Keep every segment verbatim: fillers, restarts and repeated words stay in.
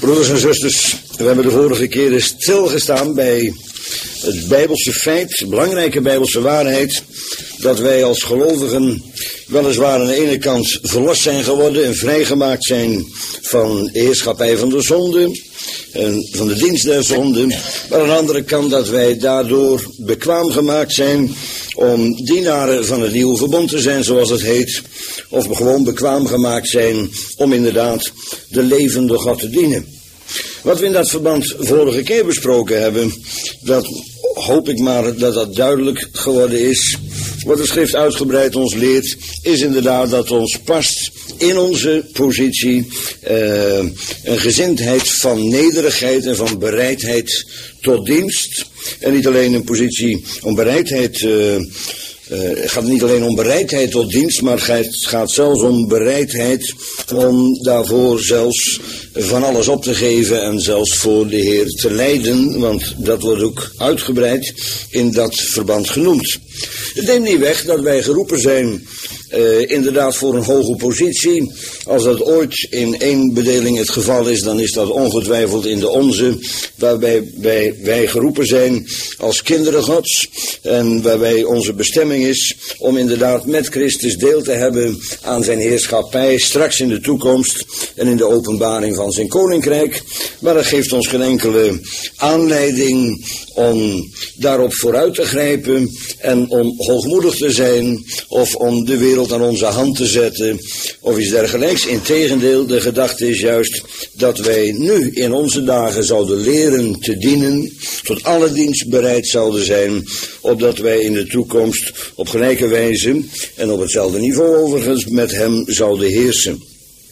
Broeders en zusters, we hebben de vorige keren stilgestaan bij het Bijbelse feit, de belangrijke Bijbelse waarheid, dat wij als gelovigen weliswaar aan de ene kant verlost zijn geworden en vrijgemaakt zijn van de heerschappij van de zonde en van de dienst der zonde, maar aan de andere kant dat wij daardoor bekwaam gemaakt zijn om dienaren van het nieuwe verbond te zijn, zoals het heet, of we gewoon bekwaam gemaakt zijn om inderdaad de levende God te dienen. Wat we in dat verband vorige keer besproken hebben, dat hoop ik maar dat dat duidelijk geworden is. Wat de schrift uitgebreid ons leert, is inderdaad dat ons past in onze positie uh, een gezindheid van nederigheid en van bereidheid tot dienst. En niet alleen een positie om bereidheid, uh, uh, het gaat niet alleen om bereidheid tot dienst, maar het gaat zelfs om bereidheid om daarvoor zelfs van alles op te geven en zelfs voor de Heer te lijden, want dat wordt ook uitgebreid in dat verband genoemd. Het neemt niet weg dat wij geroepen zijn Uh, inderdaad voor een hoge positie. Als dat ooit in één bedeling het geval is, dan is dat ongetwijfeld in de onze, waarbij wij, wij geroepen zijn als kinderen Gods en waarbij onze bestemming is om inderdaad met Christus deel te hebben aan zijn heerschappij straks in de toekomst en in de openbaring van zijn koninkrijk. Maar dat geeft ons geen enkele aanleiding om daarop vooruit te grijpen en om hoogmoedig te zijn of om de wereld aan onze hand te zetten of iets dergelijks. Integendeel, de gedachte is juist dat wij nu in onze dagen zouden leren te dienen, tot alle dienst bereid zouden zijn, opdat wij in de toekomst op gelijke wijze en op hetzelfde niveau overigens met hem zouden heersen.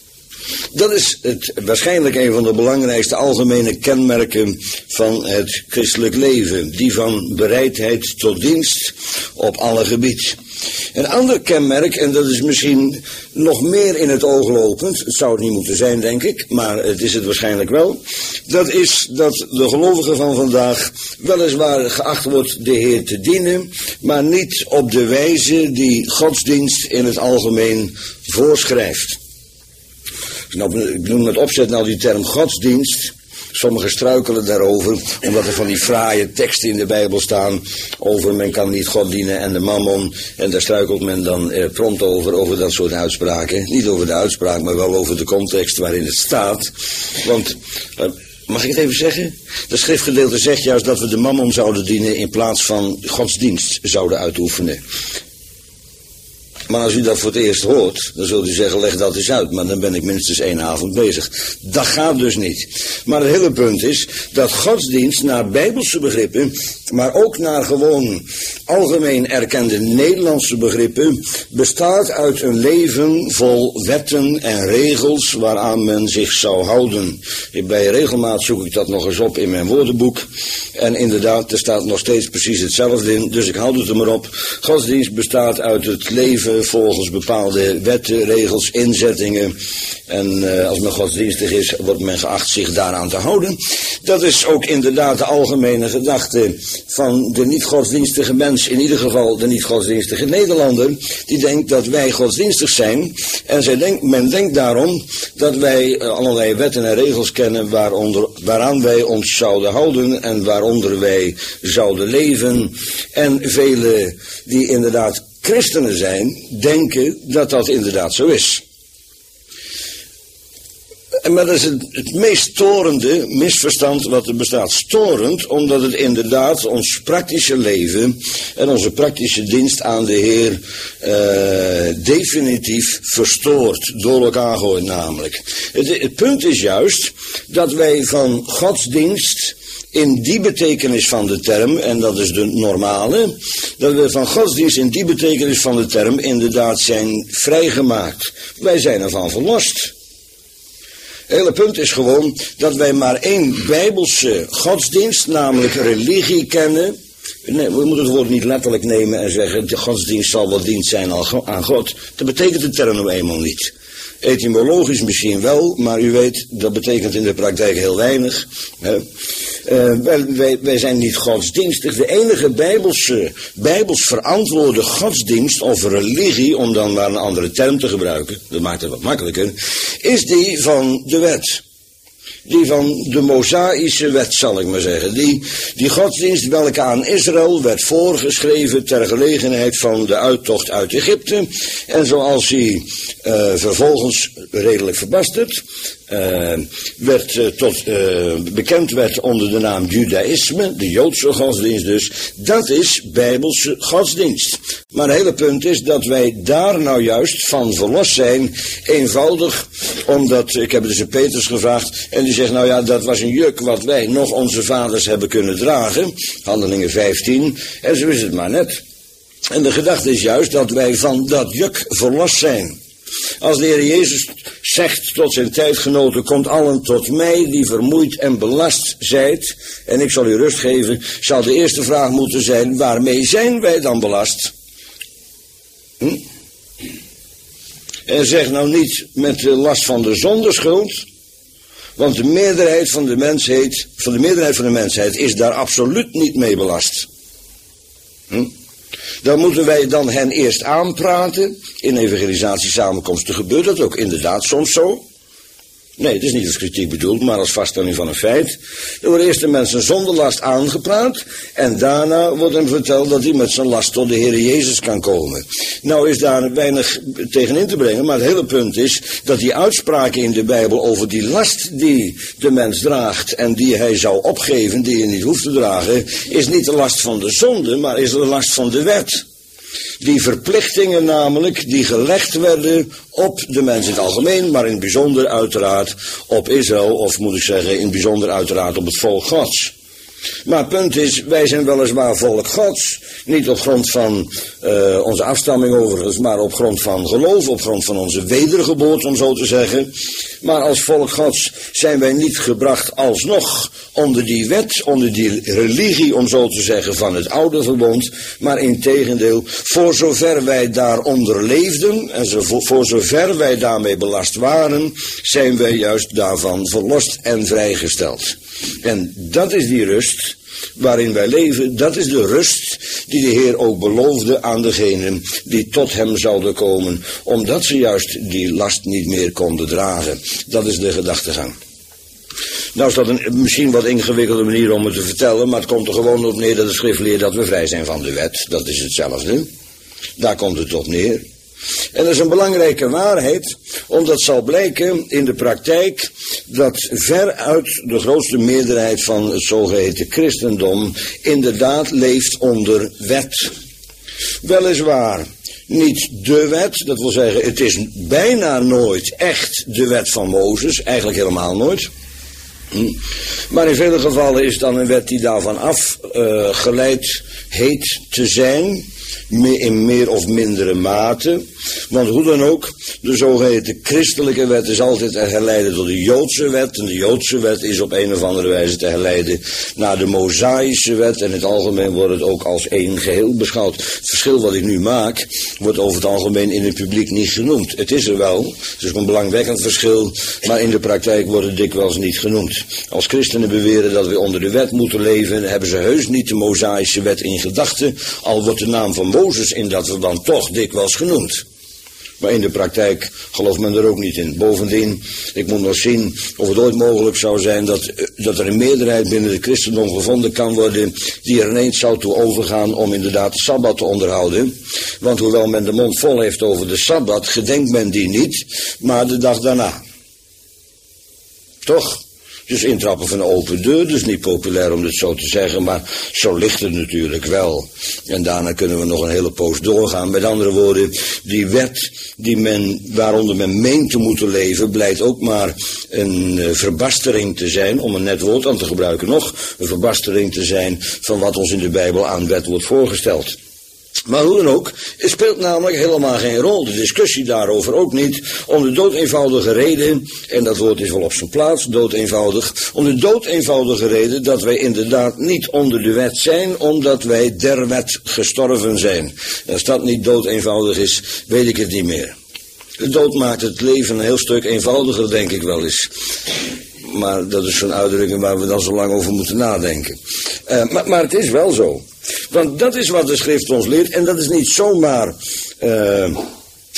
Dat is het, waarschijnlijk een van de belangrijkste algemene kenmerken van het christelijk leven. Die van bereidheid tot dienst op alle gebied. Een ander kenmerk, en dat is misschien nog meer in het oog lopend, het zou het niet moeten zijn denk ik, maar het is het waarschijnlijk wel. Dat is dat de gelovige van vandaag weliswaar geacht wordt de Heer te dienen, maar niet op de wijze die godsdienst in het algemeen voorschrijft. Nou, ik noem met opzet nou die term godsdienst. Sommigen struikelen daarover, omdat er van die fraaie teksten in de Bijbel staan over men kan niet God dienen en de mammon. En daar struikelt men dan eh, prompt over, over dat soort uitspraken. Niet over de uitspraak, maar wel over de context waarin het staat. Want, uh, mag ik het even zeggen? Dat schriftgedeelte zegt juist dat we de mammon zouden dienen in plaats van godsdienst zouden uitoefenen. Maar als u dat voor het eerst hoort, dan zult u zeggen, leg dat eens uit. Maar dan ben ik minstens één avond bezig. Dat gaat dus niet. Maar het hele punt is dat godsdienst naar bijbelse begrippen, maar ook naar gewoon algemeen erkende Nederlandse begrippen, bestaat uit een leven vol wetten en regels waaraan men zich zou houden. Bij regelmaat zoek ik dat nog eens op in mijn woordenboek. En inderdaad, er staat nog steeds precies hetzelfde in, dus ik houd het er maar op. Godsdienst bestaat uit het leven volgens bepaalde wetten, regels, inzettingen. En uh, als men godsdienstig is, wordt men geacht zich daaraan te houden. Dat is ook inderdaad de algemene gedachte van de niet-godsdienstige mens, in ieder geval de niet-godsdienstige Nederlander, die denkt dat wij godsdienstig zijn. En zij denkt, men denkt daarom dat wij uh, allerlei wetten en regels kennen waaronder, waaraan wij ons zouden houden en waaronder wij zouden leven. En velen die inderdaad christenen zijn, denken dat dat inderdaad zo is. Maar dat is het, het meest storende misverstand wat er bestaat. Storend, omdat het inderdaad ons praktische leven en onze praktische dienst aan de Heer uh, definitief verstoort. Door elkaar gooit namelijk. Het, het punt is juist dat wij van godsdienst in die betekenis van de term, en dat is de normale, dat we van godsdienst in die betekenis van de term inderdaad zijn vrijgemaakt. Wij zijn ervan verlost. Het hele punt is gewoon dat wij maar één bijbelse godsdienst, namelijk religie, kennen. Nee, we moeten het woord niet letterlijk nemen en zeggen, de godsdienst zal wel dienst zijn aan God. Dat betekent de term nou eenmaal niet. Etymologisch misschien wel, maar u weet, dat betekent in de praktijk heel weinig. Hè. Uh, wij, wij, wij zijn niet godsdienstig. De enige bijbelse, bijbels verantwoorde godsdienst of religie, om dan maar een andere term te gebruiken, dat maakt het wat makkelijker, is die van de wet. die van de Mosaïsche wet, zal ik maar zeggen. Die, die godsdienst welke aan Israël werd voorgeschreven ter gelegenheid van de uittocht uit Egypte. En zoals hij uh, vervolgens redelijk verbasterd uh, werd, uh, tot, uh, bekend werd onder de naam Judaïsme, de Joodse godsdienst dus. Dat is Bijbelse godsdienst. Maar het hele punt is dat wij daar nou juist van verlost zijn. Eenvoudig omdat, ik heb dus een Petrus gevraagd en die zegt, nou ja, dat was een juk wat wij nog onze vaders hebben kunnen dragen. Handelingen vijftien. En zo is het maar net. En de gedachte is juist dat wij van dat juk verlost zijn. Als de Heer Jezus zegt tot zijn tijdgenoten, komt allen tot mij die vermoeid en belast zijt, en ik zal u rust geven, zou de eerste vraag moeten zijn, waarmee zijn wij dan belast? Hm? En zeg nou niet met de last van de zondeschuld, want de meerderheid van de mensheid, van de meerderheid van de mensheid is daar absoluut niet mee belast. Hm? Dan moeten wij dan hen eerst aanpraten. In evangelisatiesamenkomsten gebeurt dat ook inderdaad soms zo. Nee, het is niet als kritiek bedoeld, maar als vaststelling van een feit. Er wordt eerst de mensen zonder last aangepraat. En daarna wordt hem verteld dat hij met zijn last tot de Heer Jezus kan komen. Nou is daar weinig tegen in te brengen, maar het hele punt is dat die uitspraken in de Bijbel over die last die de mens draagt en die hij zou opgeven, die je niet hoeft te dragen, is niet de last van de zonde, maar is de last van de wet. Die verplichtingen namelijk die gelegd werden op de mens in het algemeen, maar in het bijzonder uiteraard op Israël, of moet ik zeggen in het bijzonder uiteraard op het volk Gods. Maar het punt is, wij zijn weliswaar volk Gods, niet op grond van uh, onze afstamming overigens, maar op grond van geloof, op grond van onze wedergeboorte om zo te zeggen. Maar als volk Gods zijn wij niet gebracht alsnog onder die wet, onder die religie om zo te zeggen van het oude verbond, maar integendeel, voor zover wij daaronder leefden en zo, voor, voor zover wij daarmee belast waren, zijn wij juist daarvan verlost en vrijgesteld. En dat is die rust waarin wij leven, dat is de rust die de Heer ook beloofde aan degenen die tot hem zouden komen, omdat ze juist die last niet meer konden dragen. Dat is de gedachtegang. Nou is dat een misschien wat ingewikkelde manier om het te vertellen, maar het komt er gewoon op neer dat de schrift leert dat we vrij zijn van de wet. Dat is hetzelfde. Daar komt het op neer. En dat is een belangrijke waarheid, omdat zal blijken in de praktijk dat veruit de grootste meerderheid van het zogeheten christendom inderdaad leeft onder wet. Weliswaar niet de wet, dat wil zeggen het is bijna nooit echt de wet van Mozes, eigenlijk helemaal nooit. Hm. Maar in vele gevallen is het dan een wet die daarvan afgeleid uh, heet te zijn, in meer of mindere mate. Want hoe dan ook, de zogeheten christelijke wet is altijd te herleiden tot de Joodse wet. En de Joodse wet is op een of andere wijze te herleiden naar de Mosaïsche wet. En in het algemeen wordt het ook als één geheel beschouwd. Het verschil wat ik nu maak, wordt over het algemeen in het publiek niet genoemd. Het is er wel, het is een belangwekkend verschil, maar in de praktijk wordt het dikwijls niet genoemd. Als christenen beweren dat we onder de wet moeten leven, hebben ze heus niet de Mosaïsche wet in gedachten, al wordt de naam van Mozes in dat verband toch dikwijls genoemd. Maar in de praktijk gelooft men er ook niet in. Bovendien, ik moet nog zien of het ooit mogelijk zou zijn dat, dat er een meerderheid binnen het christendom gevonden kan worden die er ineens zou toe overgaan om inderdaad de Sabbat te onderhouden. Want hoewel men de mond vol heeft over de Sabbat, gedenkt men die niet, maar de dag daarna. Toch? Dus intrappen van een open deur, dus niet populair om dit zo te zeggen, maar zo ligt het natuurlijk wel. En daarna kunnen we nog een hele poos doorgaan. Met andere woorden, die wet die men, waaronder men meent te moeten leven, blijkt ook maar een uh, verbastering te zijn, om een net woord aan te gebruiken nog, een verbastering te zijn van wat ons in de Bijbel aan wet wordt voorgesteld. Maar hoe dan ook, het speelt namelijk helemaal geen rol, de discussie daarover ook niet, om de doodeenvoudige reden, en dat woord is wel op zijn plaats, doodeenvoudig, om de doodeenvoudige reden dat wij inderdaad niet onder de wet zijn, omdat wij der wet gestorven zijn. En als dat niet doodeenvoudig is, weet ik het niet meer. De dood maakt het leven een heel stuk eenvoudiger, denk ik wel eens. Maar dat is zo'n uitdrukking waar we dan zo lang over moeten nadenken. Uh, maar, maar het is wel zo. Want dat is wat de schrift ons leert. En dat is niet zomaar uh,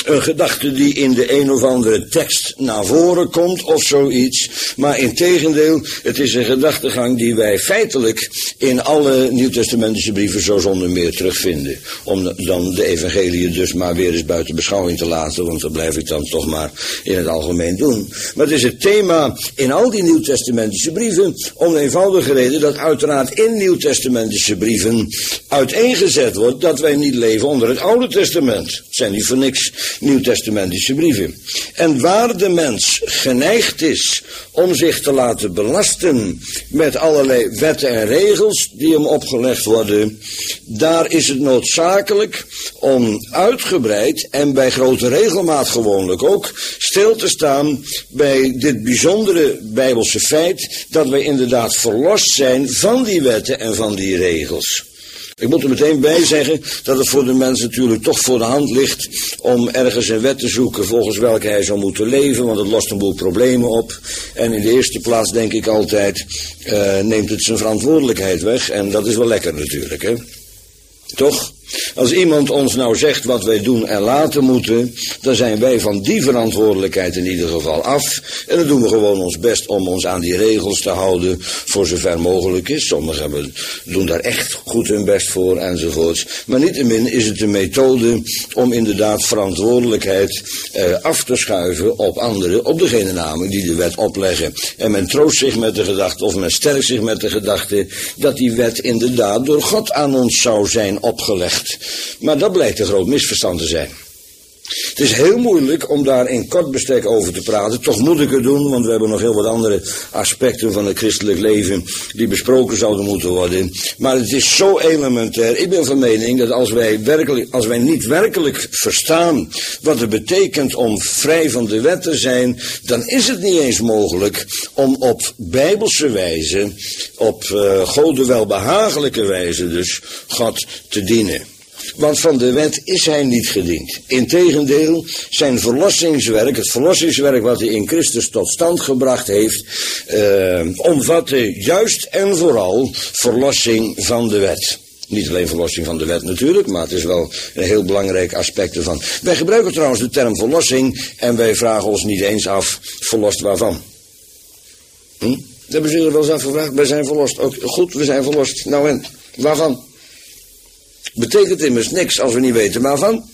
een gedachte die in de een of andere tekst naar voren komt of zoiets. Maar integendeel, het is een gedachtegang die wij feitelijk in alle nieuwtestamentische brieven zo zonder meer terugvinden. Om dan de evangeliën dus maar weer eens buiten beschouwing te laten, want dat blijf ik dan toch maar in het algemeen doen. Maar het is het thema in al die nieuwtestamentische brieven om de eenvoudige reden dat uiteraard in nieuwtestamentische brieven uiteengezet wordt dat wij niet leven onder het Oude Testament. Het zijn niet voor niks nieuwtestamentische brieven. En waar de mens geneigd is om zich te laten belasten met allerlei wetten en regels die hem opgelegd worden, daar is het noodzakelijk om uitgebreid en bij grote regelmaat gewoonlijk ook stil te staan bij dit bijzondere Bijbelse feit dat wij inderdaad verlost zijn van die wetten en van die regels. Ik moet er meteen bij zeggen dat het voor de mens natuurlijk toch voor de hand ligt om ergens een wet te zoeken volgens welke hij zou moeten leven, want het lost een boel problemen op. En in de eerste plaats denk ik altijd, uh, neemt het zijn verantwoordelijkheid weg en dat is wel lekker natuurlijk, hè? Toch? Als iemand ons nou zegt wat wij doen en laten moeten, dan zijn wij van die verantwoordelijkheid in ieder geval af. En dan doen we gewoon ons best om ons aan die regels te houden, voor zover mogelijk is. Sommigen doen daar echt goed hun best voor, enzovoorts. Maar niettemin is het een methode om inderdaad verantwoordelijkheid eh, af te schuiven op anderen, op degene namelijk die de wet opleggen. En men troost zich met de gedachte, of men sterkt zich met de gedachte, dat die wet inderdaad door God aan ons zou zijn opgelegd. Maar dat blijkt een groot misverstand te zijn. Het is heel moeilijk om daar in kort bestek over te praten. Toch moet ik het doen, want we hebben nog heel wat andere aspecten van het christelijk leven die besproken zouden moeten worden. Maar het is zo elementair. Ik ben van mening dat als wij, werkelijk, als wij niet werkelijk verstaan wat het betekent om vrij van de wet te zijn, dan is het niet eens mogelijk om op bijbelse wijze, op uh, God de welbehagelijke wijze dus, God te dienen. Want van de wet is hij niet gediend. Integendeel, zijn verlossingswerk, het verlossingswerk wat hij in Christus tot stand gebracht heeft, uh, omvatte juist en vooral verlossing van de wet. Niet alleen verlossing van de wet natuurlijk, maar het is wel een heel belangrijk aspect ervan. Wij gebruiken trouwens de term verlossing en wij vragen ons niet eens af, verlost waarvan? Hm? Dat hebben ze er wel eens afgevraagd, wij zijn verlost. Ook, goed, we zijn verlost. Nou en, waarvan? Betekent immers niks als we niet weten waarvan.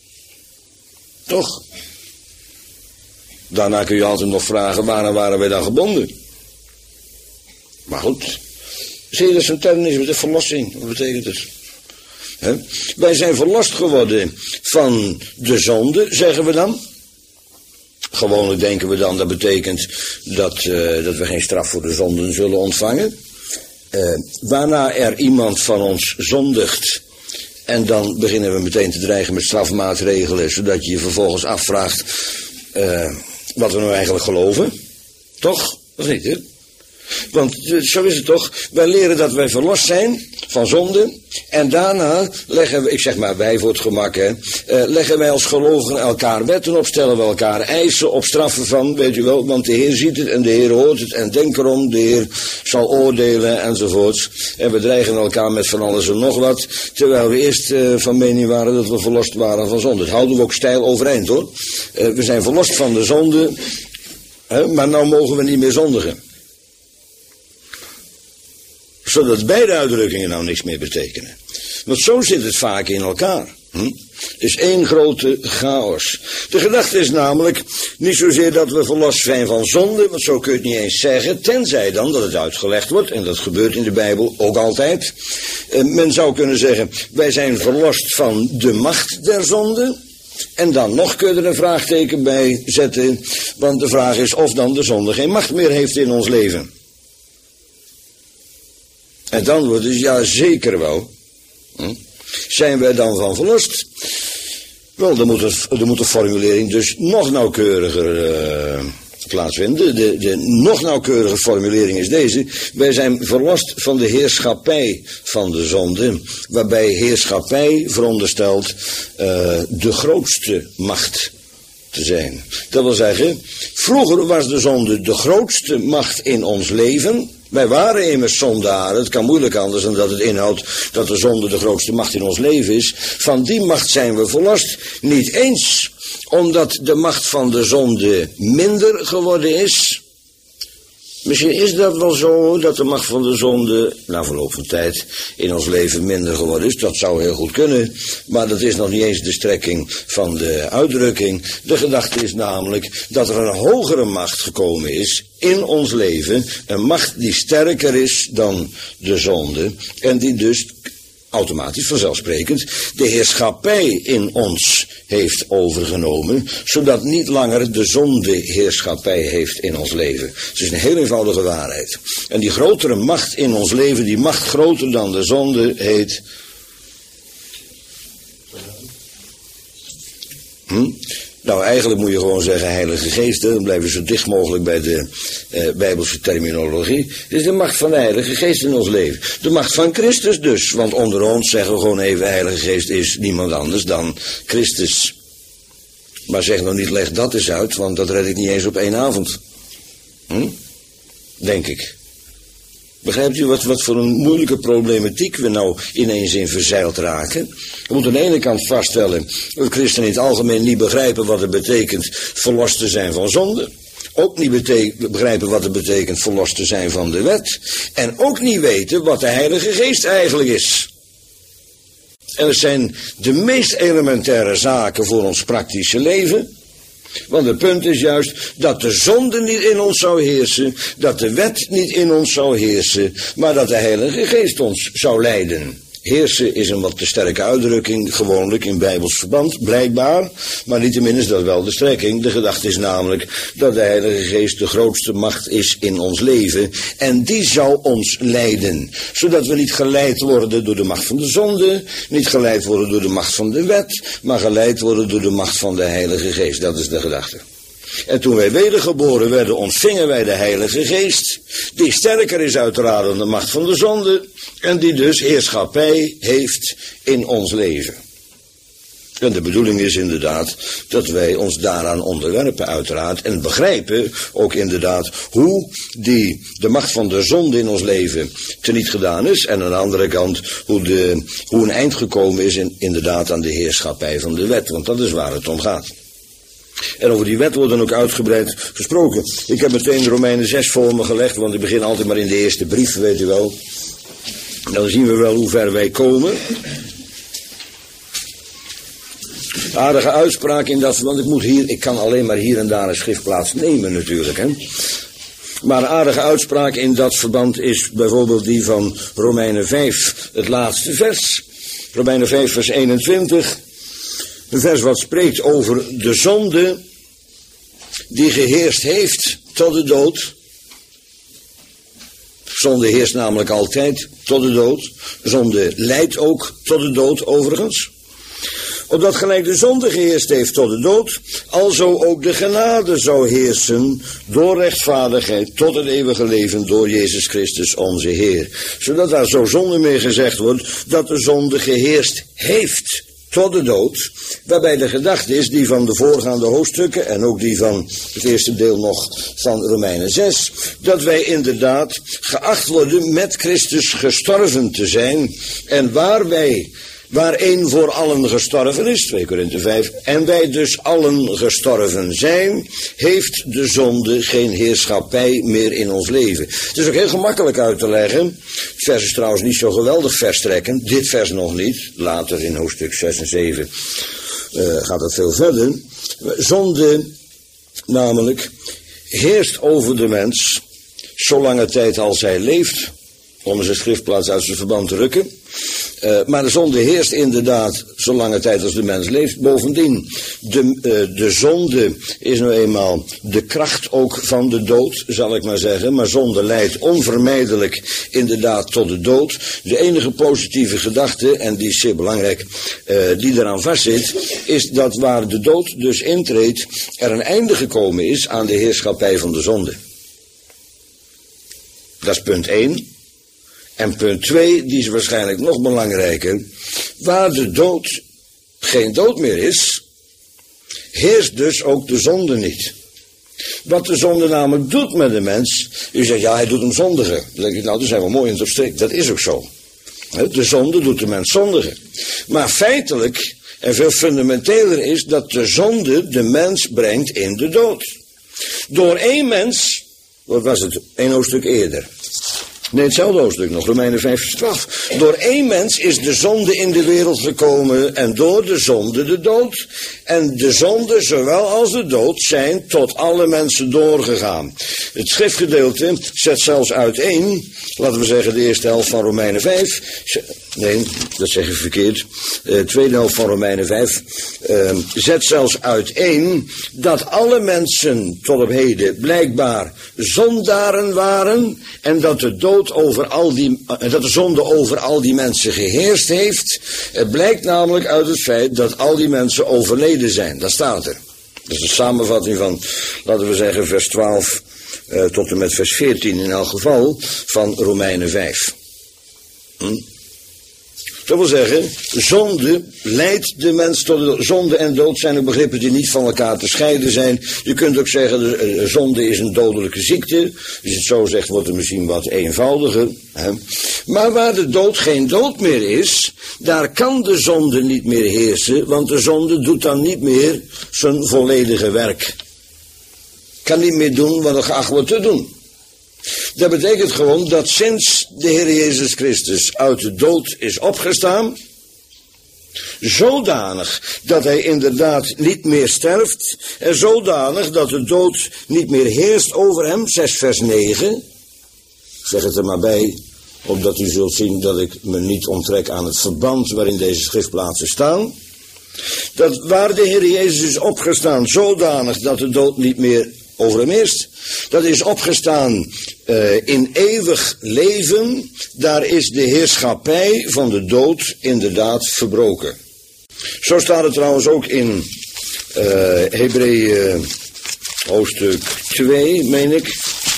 Toch? Daarna kun je altijd nog vragen, waaraan waren wij dan gebonden? Maar goed. Zie je dat zo'n term is met de verlossing? Wat betekent het? He? Wij zijn verlost geworden van de zonde, zeggen we dan. Gewoonlijk denken we dan, dat betekent dat, uh, dat we geen straf voor de zonden zullen ontvangen. Uh, waarna er iemand van ons zondigt. En dan beginnen we meteen te dreigen met strafmaatregelen, zodat je je vervolgens afvraagt uh, wat we nou eigenlijk geloven. Toch? Dat is niet, hè? Want zo is het toch, wij leren dat wij verlost zijn van zonde en daarna leggen we, ik zeg maar wij voor het gemak, hè, uh, leggen wij als gelovigen elkaar wetten op, stellen we elkaar eisen op straffen van, weet u wel, want de Heer ziet het en de Heer hoort het en denk erom, de Heer zal oordelen enzovoorts. En we dreigen elkaar met van alles en nog wat, terwijl we eerst uh, van mening waren dat we verlost waren van zonde. Dat houden we ook steil overeind hoor. Uh, we zijn verlost van de zonde, hè, maar nou mogen we niet meer zondigen. Zodat beide uitdrukkingen nou niks meer betekenen. Want zo zit het vaak in elkaar. Hm? Het is één grote chaos. De gedachte is namelijk niet zozeer dat we verlost zijn van zonde, want zo kun je het niet eens zeggen, tenzij dan dat het uitgelegd wordt, en dat gebeurt in de Bijbel ook altijd. Uh, men zou kunnen zeggen, wij zijn verlost van de macht der zonde. En dan nog kun je er een vraagteken bij zetten, want de vraag is of dan de zonde geen macht meer heeft in ons leven. En dan wordt het, ja zeker wel. Hm? Zijn wij dan van verlost? Wel, dan moet, het, dan moet de formulering dus nog nauwkeuriger uh, plaatsvinden. De, de nog nauwkeurige formulering is deze. Wij zijn verlost van de heerschappij van de zonde. Waarbij heerschappij veronderstelt uh, de grootste macht te zijn. Dat wil zeggen, vroeger was de zonde de grootste macht in ons leven. Wij waren immers zondaren. Het kan moeilijk anders dan dat het inhoudt dat de zonde de grootste macht in ons leven is. Van die macht zijn we verlost. Niet eens omdat de macht van de zonde minder geworden is. Misschien is dat wel zo, dat de macht van de zonde na verloop van tijd in ons leven minder geworden is. Dat zou heel goed kunnen, maar dat is nog niet eens de strekking van de uitdrukking. De gedachte is namelijk dat er een hogere macht gekomen is in ons leven. Een macht die sterker is dan de zonde en die dus automatisch, vanzelfsprekend, de heerschappij in ons heeft overgenomen, zodat niet langer de zonde heerschappij heeft in ons leven. Het is een heel eenvoudige waarheid. En die grotere macht in ons leven, die macht groter dan de zonde, heet... Hm? Nou, eigenlijk moet je gewoon zeggen Heilige Geest, hè? Dan blijven we zo dicht mogelijk bij de eh, Bijbelse terminologie. Het is de macht van de Heilige Geest in ons leven. De macht van Christus dus, want onder ons zeggen we gewoon even, Heilige Geest is niemand anders dan Christus. Maar zeg nog niet, leg dat eens uit, want dat red ik niet eens op één avond. Hm? Denk ik. Begrijpt u wat, wat voor een moeilijke problematiek we nou ineens in verzeild raken? We moeten aan de ene kant vaststellen dat christenen in het algemeen niet begrijpen wat het betekent verlost te zijn van zonde. Ook niet bete- begrijpen wat het betekent verlost te zijn van de wet. En ook niet weten wat de Heilige Geest eigenlijk is. En dat zijn de meest elementaire zaken voor ons praktische leven. Want het punt is juist dat de zonde niet in ons zou heersen, dat de wet niet in ons zou heersen, maar dat de Heilige Geest ons zou leiden. Heersen is een wat te sterke uitdrukking, gewoonlijk in Bijbels verband, blijkbaar, maar niettemin is dat wel de strekking. De gedachte is namelijk dat de Heilige Geest de grootste macht is in ons leven en die zou ons leiden, zodat we niet geleid worden door de macht van de zonde, niet geleid worden door de macht van de wet, maar geleid worden door de macht van de Heilige Geest. Dat is de gedachte. En toen wij wedergeboren werden, ontvingen wij de Heilige Geest, die sterker is uiteraard dan de macht van de zonde, en die dus heerschappij heeft in ons leven. En de bedoeling is inderdaad dat wij ons daaraan onderwerpen uiteraard en begrijpen ook inderdaad hoe die, de macht van de zonde in ons leven teniet gedaan is. En aan de andere kant hoe, de, hoe een eind gekomen is in, inderdaad aan de heerschappij van de wet, want dat is waar het om gaat. En over die wet wordt dan ook uitgebreid gesproken. Ik heb meteen Romeinen zes voor me gelegd, want ik begin altijd maar in de eerste brief, weet u wel. Dan zien we wel hoe ver wij komen. Aardige uitspraak in dat, want ik moet hier, ik kan alleen maar hier en daar een schriftplaats nemen natuurlijk, hè. Maar een aardige uitspraak in dat verband is bijvoorbeeld die van Romeinen vijf, het laatste vers. Romeinen vijf vers eenentwintig. Een vers wat spreekt over de zonde die geheerst heeft tot de dood. Zonde heerst namelijk altijd tot de dood. Zonde leidt ook tot de dood overigens. Opdat gelijk de zonde geheerst heeft tot de dood, alzo ook de genade zou heersen door rechtvaardigheid tot het eeuwige leven door Jezus Christus onze Heer. Zodat daar zo zonder meer gezegd wordt dat de zonde geheerst heeft tot de dood, waarbij de gedachte is die van de voorgaande hoofdstukken en ook die van het eerste deel nog van Romeinen zes, dat wij inderdaad geacht worden met Christus gestorven te zijn en waar wij, waar één voor allen gestorven is, twee Korinthe vijf, en wij dus allen gestorven zijn, heeft de zonde geen heerschappij meer in ons leven. Het is ook heel gemakkelijk uit te leggen. Het vers is trouwens niet zo geweldig verstrekkend, dit vers nog niet, later in hoofdstuk zes en zeven uh, gaat het veel verder. Zonde namelijk heerst over de mens zolange tijd als hij leeft, om eens een schriftplaats uit zijn verband te rukken. Uh, maar de zonde heerst inderdaad zolange tijd als de mens leeft. Bovendien, de, uh, de zonde is nou eenmaal de kracht ook van de dood, zal ik maar zeggen. Maar zonde leidt onvermijdelijk inderdaad tot de dood. De enige positieve gedachte, en die is zeer belangrijk, uh, die eraan vastzit, is dat waar de dood dus intreedt, er een einde gekomen is aan de heerschappij van de zonde. Dat is punt één. En punt twee, die is waarschijnlijk nog belangrijker. Waar de dood geen dood meer is, heerst dus ook de zonde niet. Wat de zonde namelijk doet met de mens. U zegt, ja, hij doet hem zondigen. Dan denk ik, nou, daar zijn we mooi in het opstrik. Dat is ook zo. De zonde doet de mens zondigen. Maar feitelijk, en veel fundamenteler is, dat de zonde de mens brengt in de dood. Door één mens, wat was het, één hoofdstuk eerder. Nee, hetzelfde hoofdstuk nog, Romeinen vijf vers twaalf. Door één mens is de zonde in de wereld gekomen en door de zonde de dood. En de zonde, zowel als de dood, zijn tot alle mensen doorgegaan. Het schriftgedeelte zet zelfs uiteen, laten we zeggen de eerste helft van Romeinen vijf. Nee, dat zeg ik verkeerd. De tweede helft van Romeinen vijf uh, zet zelfs uiteen dat alle mensen tot op heden blijkbaar zondaren waren en dat de dood over al die, uh, dat de zonde over al die mensen geheerst heeft. Het blijkt namelijk uit het feit dat al die mensen overleden zijn. Dat staat er. Dat is de samenvatting van, laten we zeggen, vers twaalf uh, tot en met vers veertien in elk geval van Romeinen vijf. Hm? Dat wil zeggen, zonde leidt de mens tot de zonde en dood zijn ook begrippen die niet van elkaar te scheiden zijn. Je kunt ook zeggen, de zonde is een dodelijke ziekte. Als je het zo zegt, wordt het misschien wat eenvoudiger. Hè? Maar waar de dood geen dood meer is, daar kan de zonde niet meer heersen, want de zonde doet dan niet meer zijn volledige werk. Kan niet meer doen wat er geacht wordt te doen. Dat betekent gewoon dat sinds de Heer Jezus Christus uit de dood is opgestaan, zodanig dat hij inderdaad niet meer sterft, en zodanig dat de dood niet meer heerst over hem, zes vers negen, ik zeg het er maar bij, opdat u zult zien dat ik me niet onttrek aan het verband waarin deze schriftplaatsen staan, dat waar de Heer Jezus is opgestaan, zodanig dat de dood niet meer over hem heerst, dat is opgestaan uh, in eeuwig leven, daar is de heerschappij van de dood inderdaad verbroken. Zo staat het trouwens ook in uh, Hebreeën hoofdstuk twee, meen ik.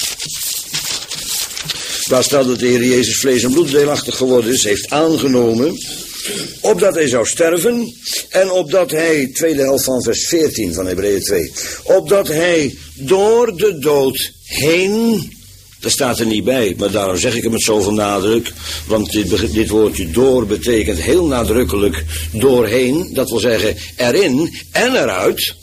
Daar staat dat de Heer Jezus vlees en bloed deelachtig geworden is, heeft aangenomen, opdat hij zou sterven en opdat hij, tweede helft van vers veertien van Hebreeën twee, opdat hij door de dood heen, dat staat er niet bij, maar daarom zeg ik hem met zoveel nadruk, want dit, dit woordje door betekent heel nadrukkelijk doorheen, dat wil zeggen erin en eruit.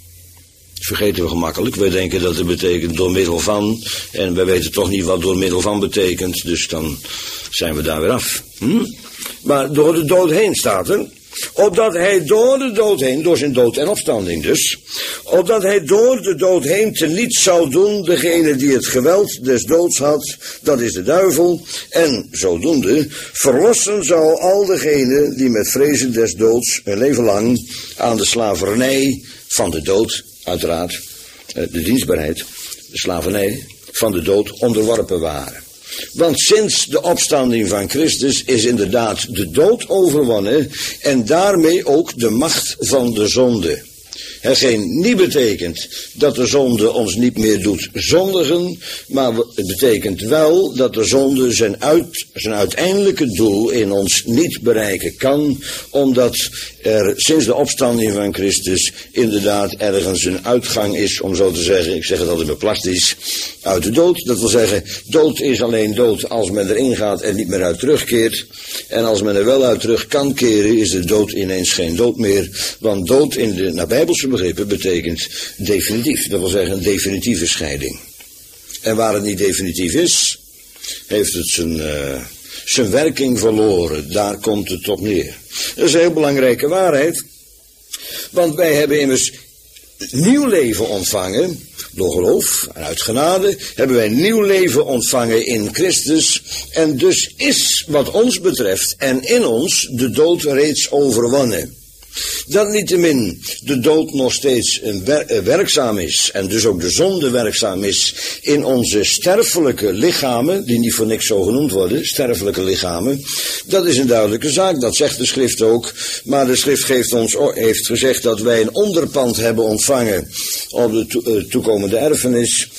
Vergeten we gemakkelijk, wij denken dat het betekent door middel van, en wij weten toch niet wat door middel van betekent, dus dan zijn we daar weer af. Hm? Maar door de dood heen staat er, opdat hij door de dood heen, door zijn dood en opstanding dus, opdat hij door de dood heen teniet zou doen degene die het geweld des doods had, dat is de duivel, en zodoende verlossen zou al degene die met vrezen des doods een leven lang aan de slavernij van de dood, uiteraard, de dienstbaarheid, de slavernij van de dood onderworpen waren. Want sinds de opstanding van Christus is inderdaad de dood overwonnen en daarmee ook de macht van de zonde. Hetgeen niet betekent dat de zonde ons niet meer doet zondigen, maar het betekent wel dat de zonde zijn, uit, zijn uiteindelijke doel in ons niet bereiken kan, omdat er sinds de opstanding van Christus inderdaad ergens een uitgang is, om zo te zeggen, ik zeg het altijd met plastisch, uit de dood. Dat wil zeggen, dood is alleen dood als men erin gaat en niet meer uit terugkeert. En als men er wel uit terug kan keren, is de dood ineens geen dood meer. Want dood in de naar Bijbelse begrippen betekent definitief. Dat wil zeggen een definitieve scheiding. En waar het niet definitief is, heeft het zijn, uh, zijn werking verloren. Daar komt het op neer. Dat is een heel belangrijke waarheid. Want wij hebben immers nieuw leven ontvangen, door geloof en uit genade, hebben wij nieuw leven ontvangen in Christus. En dus is, wat ons betreft en in ons, de dood reeds overwonnen. Dat niettemin de dood nog steeds wer- werkzaam is en dus ook de zonde werkzaam is in onze sterfelijke lichamen, die niet voor niks zo genoemd worden, sterfelijke lichamen, dat is een duidelijke zaak, dat zegt de schrift ook, maar de schrift geeft ons, heeft gezegd dat wij een onderpand hebben ontvangen op de to- uh, toekomende erfenis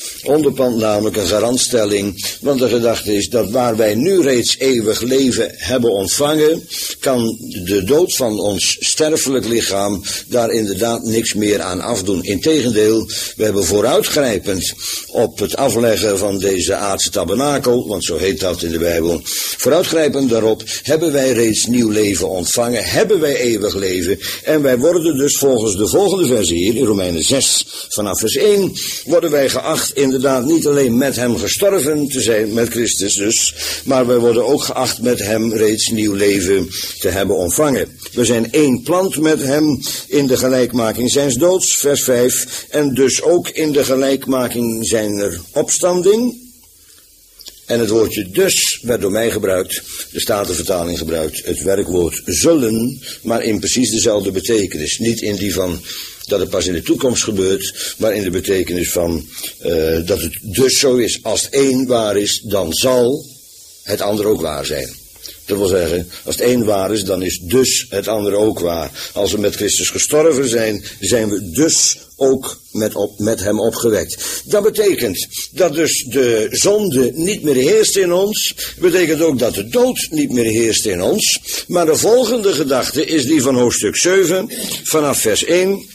Onderpand namelijk een garantstelling, want de gedachte is dat waar wij nu reeds eeuwig leven hebben ontvangen, kan de dood van ons sterfelijk lichaam daar inderdaad niks meer aan afdoen. Integendeel, we hebben vooruitgrijpend op het afleggen van deze aardse tabernakel, want zo heet dat in de Bijbel, vooruitgrijpend daarop hebben wij reeds nieuw leven ontvangen, hebben wij eeuwig leven en wij worden dus volgens de volgende versie hier in Romeinen zes vanaf vers één, worden wij geacht inderdaad niet alleen met hem gestorven te zijn, met Christus dus, maar wij worden ook geacht met hem reeds nieuw leven te hebben ontvangen. We zijn één plant met hem in de gelijkmaking zijns doods, vers vijf, en dus ook in de gelijkmaking zijner opstanding. En het woordje dus werd door mij gebruikt, de Statenvertaling gebruikt, het werkwoord zullen, maar in precies dezelfde betekenis. Niet in die van dat het pas in de toekomst gebeurt, maar in de betekenis van uh, dat het dus zo is. Als het één waar is, dan zal het ander ook waar zijn. Dat wil zeggen, als het één waar is, dan is dus het andere ook waar. Als we met Christus gestorven zijn, zijn we dus ook met, op, met hem opgewekt. Dat betekent dat dus de zonde niet meer heerst in ons. Dat betekent ook dat de dood niet meer heerst in ons. Maar de volgende gedachte is die van hoofdstuk zeven, vanaf vers één.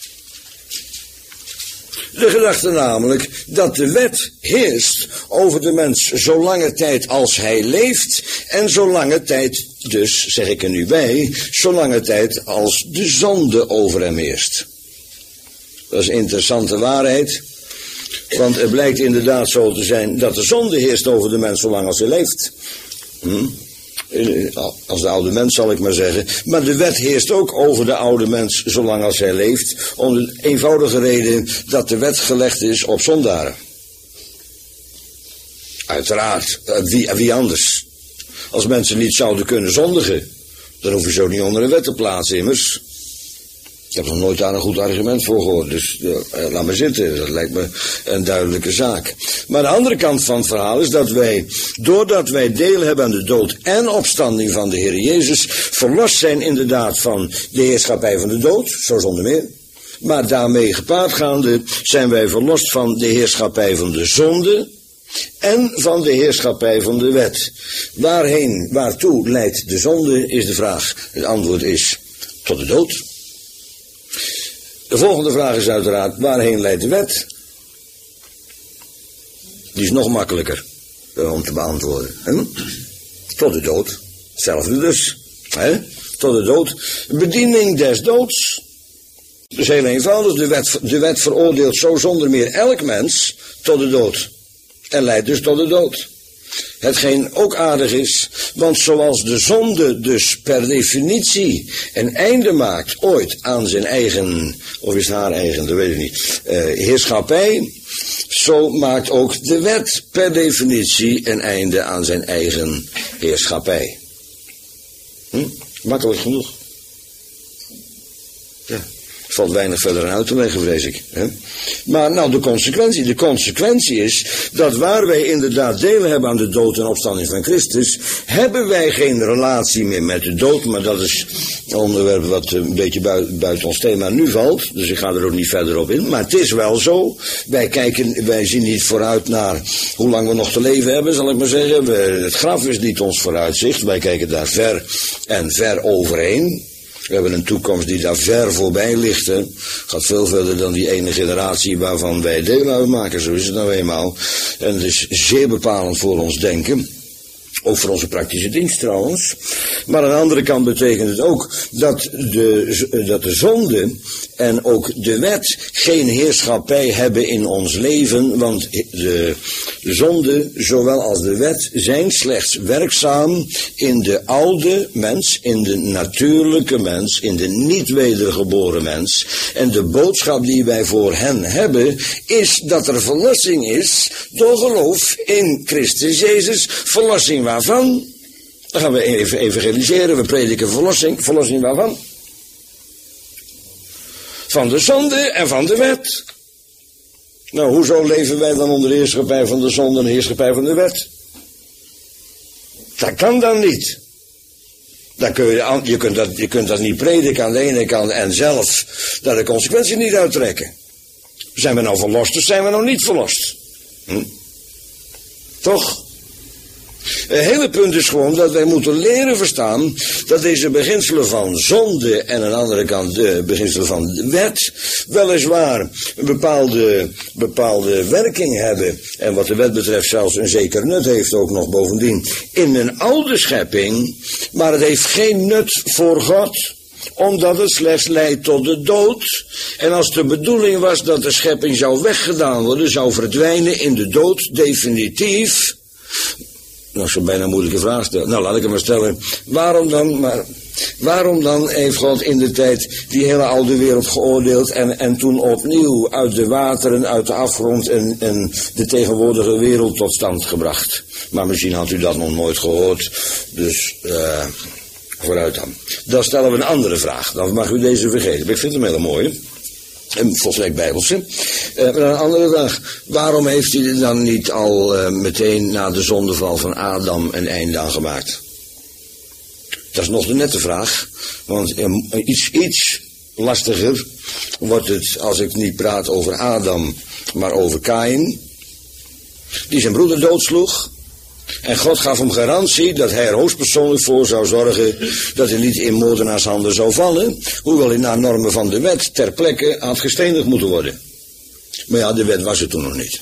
De gedachte namelijk dat de wet heerst over de mens zolange tijd als hij leeft en zolange tijd dus, zeg ik er nu bij, zolange tijd als de zonde over hem heerst. Dat is een interessante waarheid, want het blijkt inderdaad zo te zijn dat de zonde heerst over de mens zolang als hij leeft. Hm? Als de oude mens zal ik maar zeggen. Maar de wet heerst ook over de oude mens zolang als hij leeft. Om de eenvoudige reden dat de wet gelegd is op zondaren. Uiteraard, wie, wie anders? Als mensen niet zouden kunnen zondigen, dan hoef je zo niet onder een wet te plaatsen immers. Ik heb nog nooit daar een goed argument voor gehoord, dus uh, laat maar zitten, dat lijkt me een duidelijke zaak. Maar de andere kant van het verhaal is dat wij, doordat wij deel hebben aan de dood en opstanding van de Heer Jezus, verlost zijn inderdaad van de heerschappij van de dood, zo zonder meer. Maar daarmee gepaardgaande zijn wij verlost van de heerschappij van de zonde en van de heerschappij van de wet. Waarheen, waartoe leidt de zonde, is de vraag. Het antwoord is tot de dood. De volgende vraag is uiteraard, waarheen leidt de wet? Die is nog makkelijker uh, om te beantwoorden. Hè? Tot de dood. Hetzelfde dus. Hè? Tot de dood. Bediening des doods. Dus heel eenvoudig, de wet, de wet veroordeelt zo zonder meer elk mens tot de dood. En leidt dus tot de dood. Hetgeen ook aardig is, want zoals de zonde dus per definitie een einde maakt ooit aan zijn eigen, of is het haar eigen, dat weet ik niet, uh, heerschappij, zo maakt ook de wet per definitie een einde aan zijn eigen heerschappij. Hm? Makkelijk genoeg. Ja. Valt weinig verder aan uit te leggen, vrees ik. Hè? Maar nou, de consequentie. De consequentie is dat waar wij inderdaad delen hebben aan de dood en opstanding van Christus, hebben wij geen relatie meer met de dood. Maar dat is een onderwerp wat een beetje buiten, buiten ons thema nu valt. Dus ik ga er ook niet verder op in. Maar het is wel zo. Wij kijken, wij zien niet vooruit naar hoe lang we nog te leven hebben, zal ik maar zeggen. We, het graf is niet ons vooruitzicht. Wij kijken daar ver en ver overheen. We hebben een toekomst die daar ver voorbij ligt. Hè. Gaat veel verder dan die ene generatie waarvan wij deel uitmaken. Zo is het nou eenmaal. En het is zeer bepalend voor ons denken. Ook voor onze praktische dienst trouwens. Maar aan de andere kant betekent het ook dat de, dat de zonde en ook de wet geen heerschappij hebben in ons leven. Want de, de zonde, zowel als de wet, zijn slechts werkzaam in de oude mens, in de natuurlijke mens, in de niet wedergeboren mens. En de boodschap die wij voor hen hebben, is dat er verlossing is door geloof in Christus Jezus. Verlossing waarvan? Dan gaan we even evangeliseren, we prediken verlossing. Verlossing waarvan? Van de zonde en van de wet. Nou, hoezo leven wij dan onder de heerschappij van de zonde en de heerschappij van de wet? Dat kan dan niet. Dan kun je, je, kunt dat, je kunt dat niet prediken aan de ene kant en zelf daar de consequentie niet uittrekken. Zijn we nou verlost of zijn we nou niet verlost? Hm? Toch? Het hele punt is gewoon dat wij moeten leren verstaan dat deze beginselen van zonde en aan de andere kant de beginselen van de wet weliswaar een bepaalde, bepaalde werking hebben en wat de wet betreft zelfs een zeker nut heeft ook nog bovendien in een oude schepping, maar het heeft geen nut voor God, omdat het slechts leidt tot de dood. En als de bedoeling was dat de schepping zou weggedaan worden, zou verdwijnen in de dood definitief. Nou, zo'n bijna moeilijke vraag stellen. Nou, laat ik hem maar stellen. Waarom dan, maar, waarom dan heeft God in de tijd die hele oude wereld geoordeeld en, en toen opnieuw uit de wateren, uit de afgrond en, en de tegenwoordige wereld tot stand gebracht? Maar misschien had u dat nog nooit gehoord, dus uh, vooruit dan. Dan stellen we een andere vraag, dan mag u deze vergeten. Ik vind hem heel mooi. En volstrekt bijbelse. Uh, een andere vraag. Waarom heeft hij er dan niet al uh, meteen na de zondeval van Adam een einde aan gemaakt? Dat is nog de nette vraag. Want um, iets, iets lastiger wordt het als ik niet praat over Adam, maar over Kaïn. Die zijn broeder doodsloeg. En God gaf hem garantie dat hij er hoogstpersoonlijk voor zou zorgen dat hij niet in moordenaars handen zou vallen, hoewel hij naar normen van de wet ter plekke had gestenigd moeten worden. Maar ja, de wet was er toen nog niet.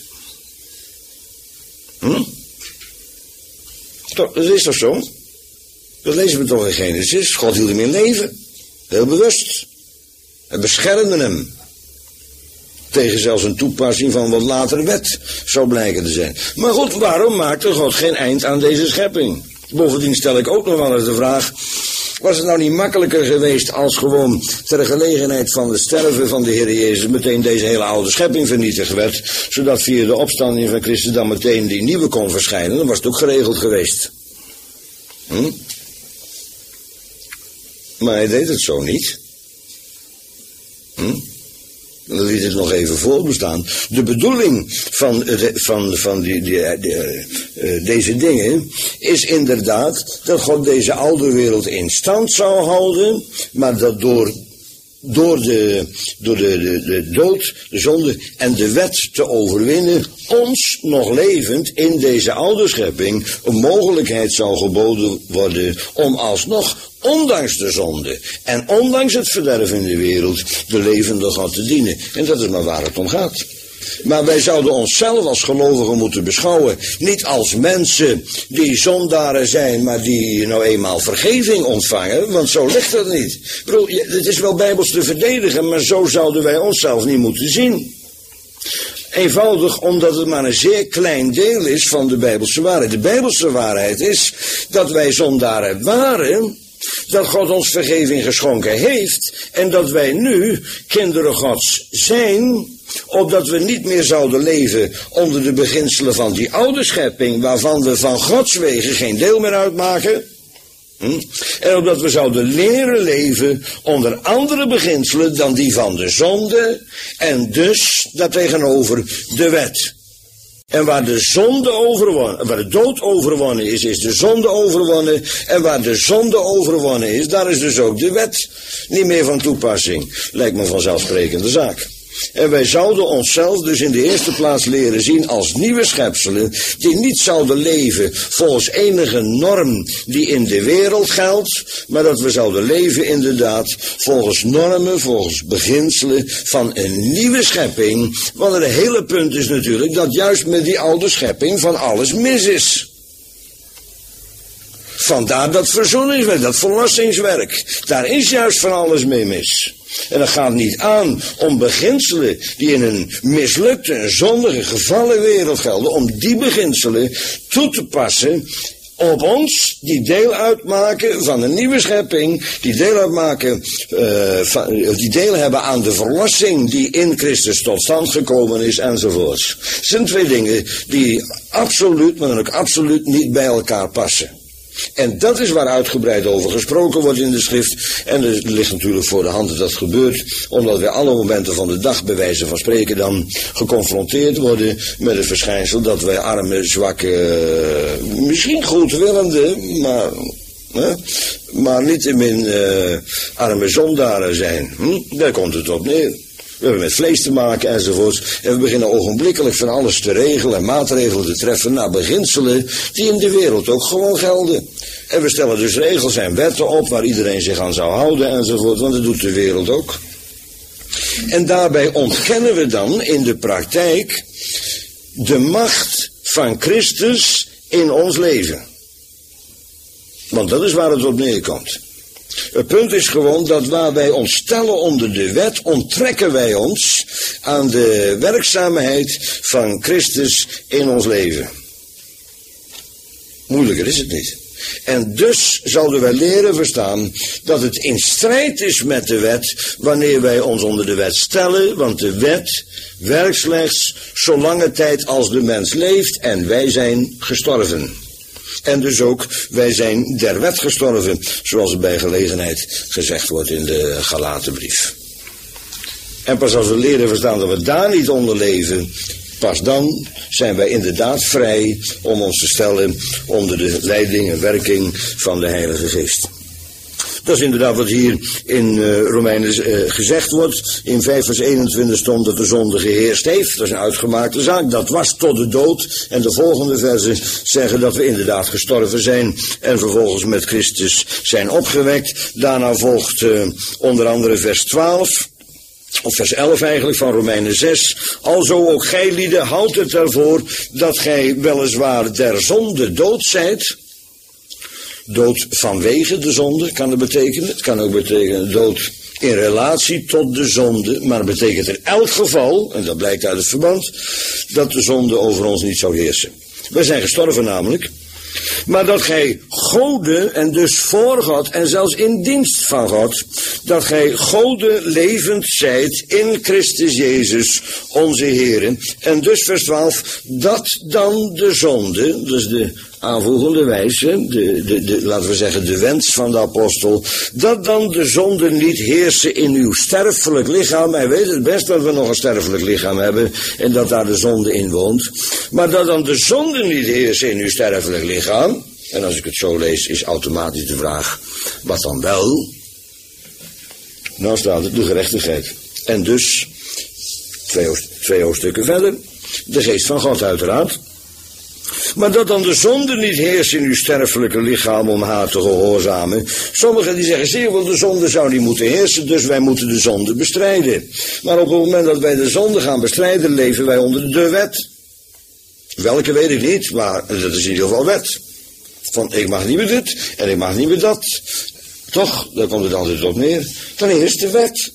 Hm? Toch, dat is toch zo? Dat lezen we toch in Genesis. God hield hem in leven. Heel bewust. Hij beschermde hem. Tegen zelfs een toepassing van wat later wet zou blijken te zijn. Maar goed, waarom maakte God geen eind aan deze schepping? Bovendien stel ik ook nog wel eens de vraag, was het nou niet makkelijker geweest als gewoon ter gelegenheid van het sterven van de Heer Jezus meteen deze hele oude schepping vernietigd werd, zodat via de opstanding van Christus dan meteen die nieuwe kon verschijnen? Dan was het ook geregeld geweest. Hm? Maar hij deed het zo niet. Hm? Dan liet het nog even voorbestaan. De bedoeling van, van, van die, die, die, uh, deze dingen is inderdaad dat God deze oude wereld in stand zou houden, maar dat door, door, de, door de, de, de dood, de zonde en de wet te overwinnen, ons nog levend in deze oude schepping een mogelijkheid zou geboden worden om alsnog, ondanks de zonde en ondanks het verderf in de wereld, de levende God te dienen. En dat is maar waar het om gaat. Maar wij zouden onszelf als gelovigen moeten beschouwen, niet als mensen die zondaren zijn, maar die nou eenmaal vergeving ontvangen, want zo ligt dat niet. Ik bedoel, het is wel bijbels te verdedigen, maar zo zouden wij onszelf niet moeten zien. Eenvoudig omdat het maar een zeer klein deel is van de bijbelse waarheid. De bijbelse waarheid is dat wij zondaren waren, dat God ons vergeving geschonken heeft en dat wij nu kinderen Gods zijn, opdat we niet meer zouden leven onder de beginselen van die oude schepping, waarvan we van Gods wegen geen deel meer uitmaken. Hm? En opdat we zouden leren leven onder andere beginselen dan die van de zonde en dus daartegenover de wet. En waar de zonde overwonnen, waar de dood overwonnen is, is de zonde overwonnen. En waar de zonde overwonnen is, daar is dus ook de wet niet meer van toepassing. Lijkt me een vanzelfsprekende zaak. En wij zouden onszelf dus in de eerste plaats leren zien als nieuwe schepselen, die niet zouden leven volgens enige norm die in de wereld geldt, maar dat we zouden leven inderdaad volgens normen, volgens beginselen van een nieuwe schepping, want het hele punt is natuurlijk dat juist met die oude schepping van alles mis is. Vandaar dat verzoeningswerk, dat verlossingswerk, daar is juist van alles mee mis. En dat gaat niet aan om beginselen die in een mislukte, een zondige, gevallen wereld gelden, om die beginselen toe te passen op ons, die deel uitmaken van een nieuwe schepping, die deel uitmaken, uh, van, die deel hebben aan de verlossing die in Christus tot stand gekomen is, enzovoorts. Het zijn twee dingen die absoluut, maar dan ook absoluut niet bij elkaar passen. En dat is waar uitgebreid over gesproken wordt in de schrift. En er ligt natuurlijk voor de hand dat dat gebeurt, omdat wij alle momenten van de dag bij wijze van spreken dan geconfronteerd worden met het verschijnsel dat wij arme, zwakke, misschien goedwillende, maar, hè, maar niettemin uh, arme zondaren zijn. Hm? Daar komt het op neer. We hebben met vlees te maken enzovoort. En we beginnen ogenblikkelijk van alles te regelen en maatregelen te treffen naar beginselen die in de wereld ook gewoon gelden. En we stellen dus regels en wetten op waar iedereen zich aan zou houden enzovoort, want dat doet de wereld ook. En daarbij ontkennen we dan in de praktijk de macht van Christus in ons leven. Want dat is waar het op neerkomt. Het punt is gewoon dat waar wij ons stellen onder de wet, onttrekken wij ons aan de werkzaamheid van Christus in ons leven. Moeilijker is het niet. En dus zouden wij leren verstaan dat het in strijd is met de wet wanneer wij ons onder de wet stellen, want de wet werkt slechts zolange tijd als de mens leeft en wij zijn gestorven. En dus ook, wij zijn der wet gestorven, zoals het bij gelegenheid gezegd wordt in de Galatenbrief. En pas als we leren verstaan dat we daar niet onder leven, pas dan zijn wij inderdaad vrij om ons te stellen onder de leiding en werking van de Heilige Geest. Dat is inderdaad wat hier in uh, Romeinen uh, gezegd wordt. In vijf vers eenentwintig stond dat de zonde geheerst heeft. Dat is een uitgemaakte zaak. Dat was tot de dood. En de volgende versen zeggen dat we inderdaad gestorven zijn. En vervolgens met Christus zijn opgewekt. Daarna volgt uh, onder andere vers twaalf. Of vers elf eigenlijk van Romeinen zes. Alzo ook gij lieden, houdt het ervoor dat gij weliswaar der zonde dood zijt. Dood vanwege de zonde kan het betekenen. Het kan ook betekenen dood in relatie tot de zonde. Maar het betekent in elk geval, en dat blijkt uit het verband, dat de zonde over ons niet zou heersen. Wij zijn gestorven namelijk. Maar dat gij Gode en dus voor God en zelfs in dienst van God, dat gij Gode levend zijt in Christus Jezus onze Heere. En dus vers twaalf, dat dan de zonde, dus de aanvoegende wijze, de, de, de, laten we zeggen de wens van de apostel, dat dan de zonde niet heersen in uw sterfelijk lichaam. Hij weet het best dat we nog een sterfelijk lichaam hebben en dat daar de zonde in woont. Maar dat dan de zonde niet heersen in uw sterfelijk lichaam. En als ik het zo lees is automatisch de vraag, wat dan wel? Nou staat het, de gerechtigheid. En dus, twee, twee hoofdstukken verder, de geest van God uiteraard. Maar dat dan de zonde niet heerst in uw sterfelijke lichaam om haar te gehoorzamen. Sommigen die zeggen, zeer wel, de zonde zou niet moeten heersen, dus wij moeten de zonde bestrijden. Maar op het moment dat wij de zonde gaan bestrijden, leven wij onder de wet. Welke weet ik niet, maar dat is in ieder geval wet. Van ik mag niet meer dit en ik mag niet meer dat. Toch, daar komt het altijd op neer. Dan heerst de wet.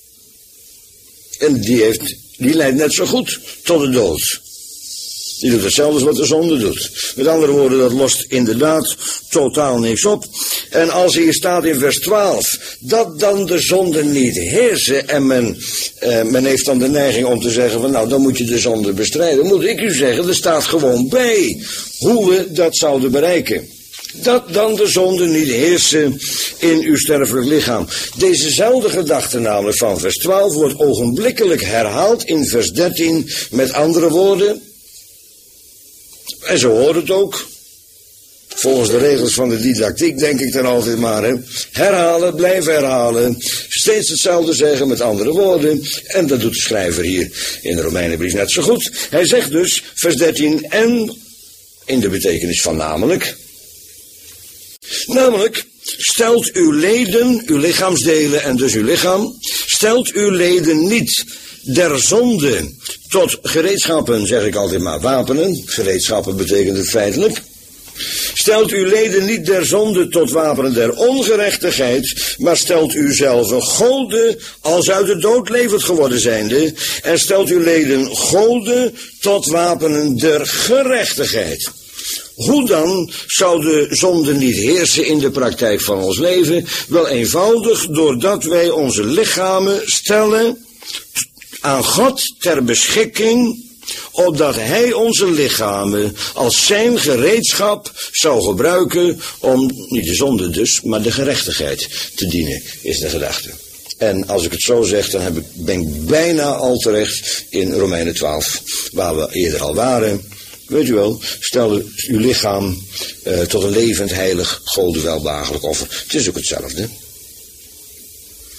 En die, heeft, die leidt net zo goed tot de dood. Die doet hetzelfde als wat de zonde doet. Met andere woorden, dat lost inderdaad totaal niks op. En als hier staat in vers twaalf, dat dan de zonde niet heersen, en men, eh, men heeft dan de neiging om te zeggen van nou, dan moet je de zonde bestrijden. Moet ik u zeggen, er staat gewoon bij hoe we dat zouden bereiken. Dat dan de zonde niet heersen in uw sterfelijk lichaam. Dezezelfde gedachte namelijk van vers twaalf wordt ogenblikkelijk herhaald in vers dertien met andere woorden. En zo hoort het ook. Volgens de regels van de didactiek denk ik dan altijd maar. Hè. Herhalen, blijven herhalen. Steeds hetzelfde zeggen met andere woorden. En dat doet de schrijver hier in de Romeinenbrief net zo goed. Hij zegt dus, vers dertien, en in de betekenis van namelijk. Namelijk, stelt uw leden, uw lichaamsdelen en dus uw lichaam, stelt uw leden niet der zonde tot gereedschappen, zeg ik altijd maar, wapenen. Gereedschappen betekent het feitelijk. Stelt uw leden niet der zonde tot wapenen der ongerechtigheid, maar stelt u zelf Gode als uit de dood levend geworden zijnde, en stelt uw leden Gode tot wapenen der gerechtigheid. Hoe dan zou de zonde niet heersen in de praktijk van ons leven? Wel eenvoudig doordat wij onze lichamen stellen aan God ter beschikking, opdat hij onze lichamen als zijn gereedschap zou gebruiken om, niet de zonde dus, maar de gerechtigheid te dienen, is de gedachte. En als ik het zo zeg, dan heb ik, ben ik bijna al terecht in Romeinen twaalf, waar we eerder al waren. Weet u wel, stel uw lichaam uh, tot een levend, heilig, Gode welbehagelijk offer. Het is ook hetzelfde.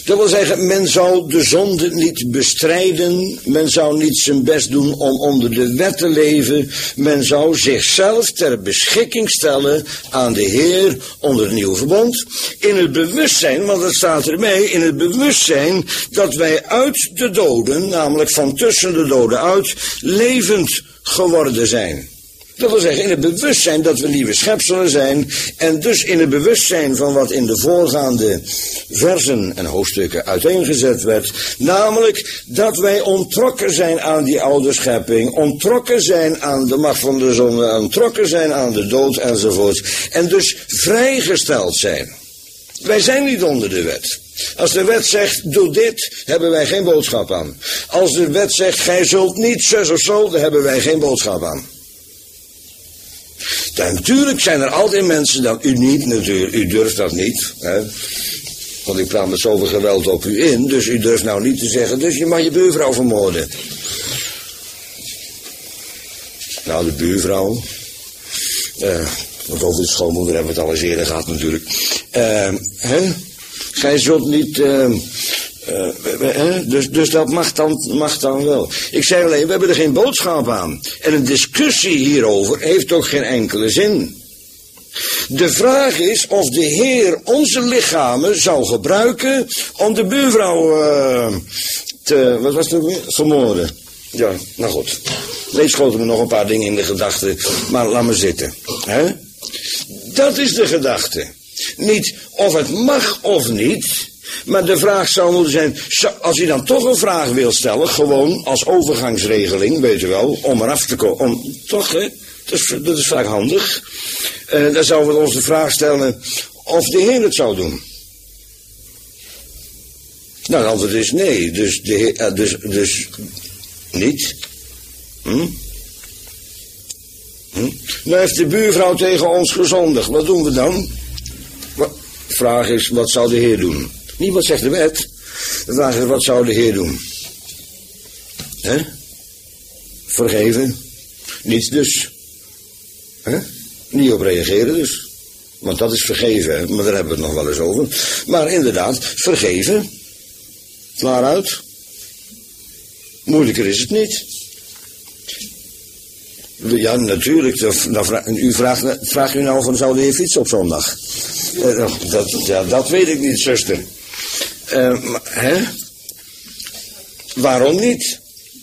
Dat wil zeggen, men zou de zonde niet bestrijden, men zou niet zijn best doen om onder de wet te leven, men zou zichzelf ter beschikking stellen aan de Heer onder het nieuwe verbond, in het bewustzijn, want dat staat erbij, in het bewustzijn dat wij uit de doden, namelijk van tussen de doden uit, levend geworden zijn. Dat wil zeggen, in het bewustzijn dat we nieuwe schepselen zijn, en dus in het bewustzijn van wat in de voorgaande versen en hoofdstukken uiteengezet werd, namelijk dat wij onttrokken zijn aan die oude schepping, onttrokken zijn aan de macht van de zonde, onttrokken zijn aan de dood enzovoort, en dus vrijgesteld zijn. Wij zijn niet onder de wet. Als de wet zegt, doe dit, hebben wij geen boodschap aan. Als de wet zegt, gij zult niet zus of zo, dan hebben wij geen boodschap aan. Dan, natuurlijk zijn er altijd mensen, dat u niet natuurlijk, u durft dat niet, hè? Want ik praat met zoveel geweld op u in, dus u durft nou niet te zeggen, dus je mag je buurvrouw vermoorden. Nou, de buurvrouw, uh, want over de schoonmoeder hebben we het al eens eerder gehad natuurlijk. Uh, hè? Gij zult niet... Uh, Uh, uh, dus, dus dat mag dan, mag dan wel. Ik zei alleen, we hebben er geen boodschap aan. En een discussie hierover heeft ook geen enkele zin. De vraag is of de Heer onze lichamen zou gebruiken om de buurvrouw uh, te, wat was het, vermoorden. Ja, nou goed. Nee, schoten me nog een paar dingen in de gedachten, maar laat me zitten. He? Dat is de gedachte. Niet of het mag of niet. Maar de vraag zou moeten zijn, als je dan toch een vraag wil stellen, gewoon als overgangsregeling, weet je wel, om eraf te komen, om, toch hè, dat is, dat is vaak handig, uh, dan zouden we ons de vraag stellen of de Heer het zou doen. Nou, het antwoord is nee, dus, de heer, uh, dus, dus niet. Hm? Hm? Nou heeft de buurvrouw tegen ons gezondigd, wat doen we dan? De vraag is, wat zou de Heer doen? Niet wat zegt de wet. De vraag is, wat zou de Heer doen? Hè? Vergeven? Niets dus. Hè? Niet op reageren dus. Want dat is vergeven, hè? Maar daar hebben we het nog wel eens over. Maar inderdaad, vergeven. Klaar uit. Moeilijker is het niet. Ja, natuurlijk. Dan vraag, u vraagt, vraagt u nou van, zou de Heer fietsen op zondag? Dat, ja, dat weet ik niet, zuster. Uh, maar, hè? Waarom niet?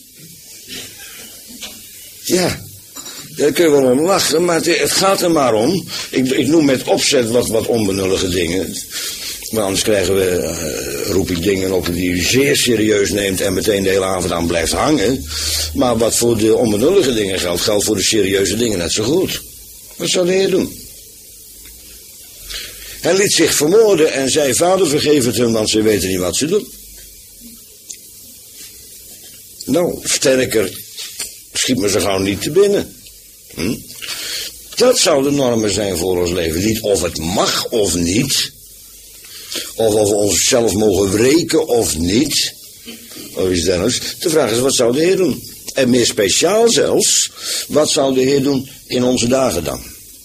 Ja, daar kun je wel om lachen, maar het, het gaat er maar om. Ik, ik noem met opzet wat, wat onbenullige dingen. Maar anders krijgen we, uh, roep ik dingen op die u zeer serieus neemt en meteen de hele avond aan blijft hangen. Maar wat voor de onbenullige dingen geldt, geldt voor de serieuze dingen net zo goed. Wat zou de Heer doen? Hij liet zich vermoorden en zei, vader vergeef het hem, want ze weten niet wat ze doen. Nou, sterker, schiet me zo gauw niet te binnen. Hm? Dat zou de normen zijn voor ons leven. Niet of het mag of niet. Of of we onszelf mogen wreken of niet. Of iets dergelijks. De vraag is, wat zou de Heer doen? En meer speciaal zelfs, wat zou de Heer doen in onze dagen dan?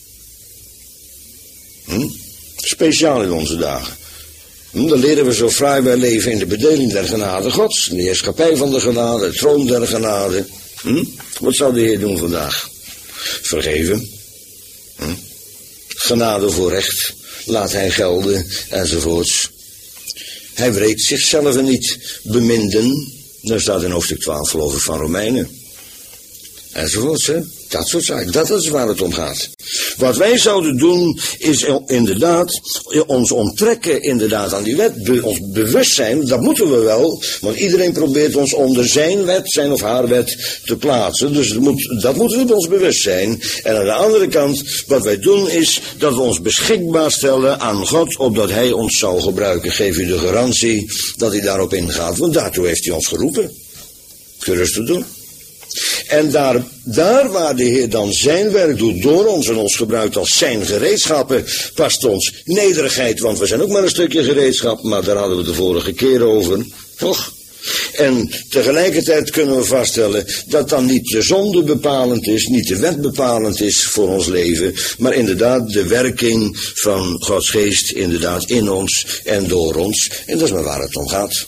Hm? Speciaal in onze dagen. Hm, dan leren we zo fraai, wij leven in de bedeling der genade Gods. De heerschappij van de genade, de troon der genade. Hm? Wat zou de Heer doen vandaag? Vergeven. Hm? Genade voor recht. Laat hij gelden, enzovoorts. Hij wreekt zichzelf niet. Beminden. Dat staat in hoofdstuk twaalf geloof ik van Romeinen. Enzovoorts, hè. Dat soort zaken. Dat is waar het om gaat. Wat wij zouden doen is inderdaad ons onttrekken inderdaad aan die wet. Be, ons bewust zijn, dat moeten we wel. Want iedereen probeert ons onder zijn wet, zijn of haar wet te plaatsen. Dus dat, moet, dat moeten we op ons bewust zijn. En aan de andere kant, wat wij doen is dat we ons beschikbaar stellen aan God, opdat hij ons zou gebruiken. Geef u de garantie dat hij daarop ingaat. Want daartoe heeft hij ons geroepen. Gerust te doen. En daar, daar waar de Heer dan zijn werk doet door ons en ons gebruikt als zijn gereedschappen, past ons nederigheid, want we zijn ook maar een stukje gereedschap, maar daar hadden we de vorige keer over, toch? En tegelijkertijd kunnen we vaststellen dat dan niet de zonde bepalend is, niet de wet bepalend is voor ons leven, maar inderdaad de werking van Gods geest inderdaad in ons en door ons. En dat is maar waar het om gaat.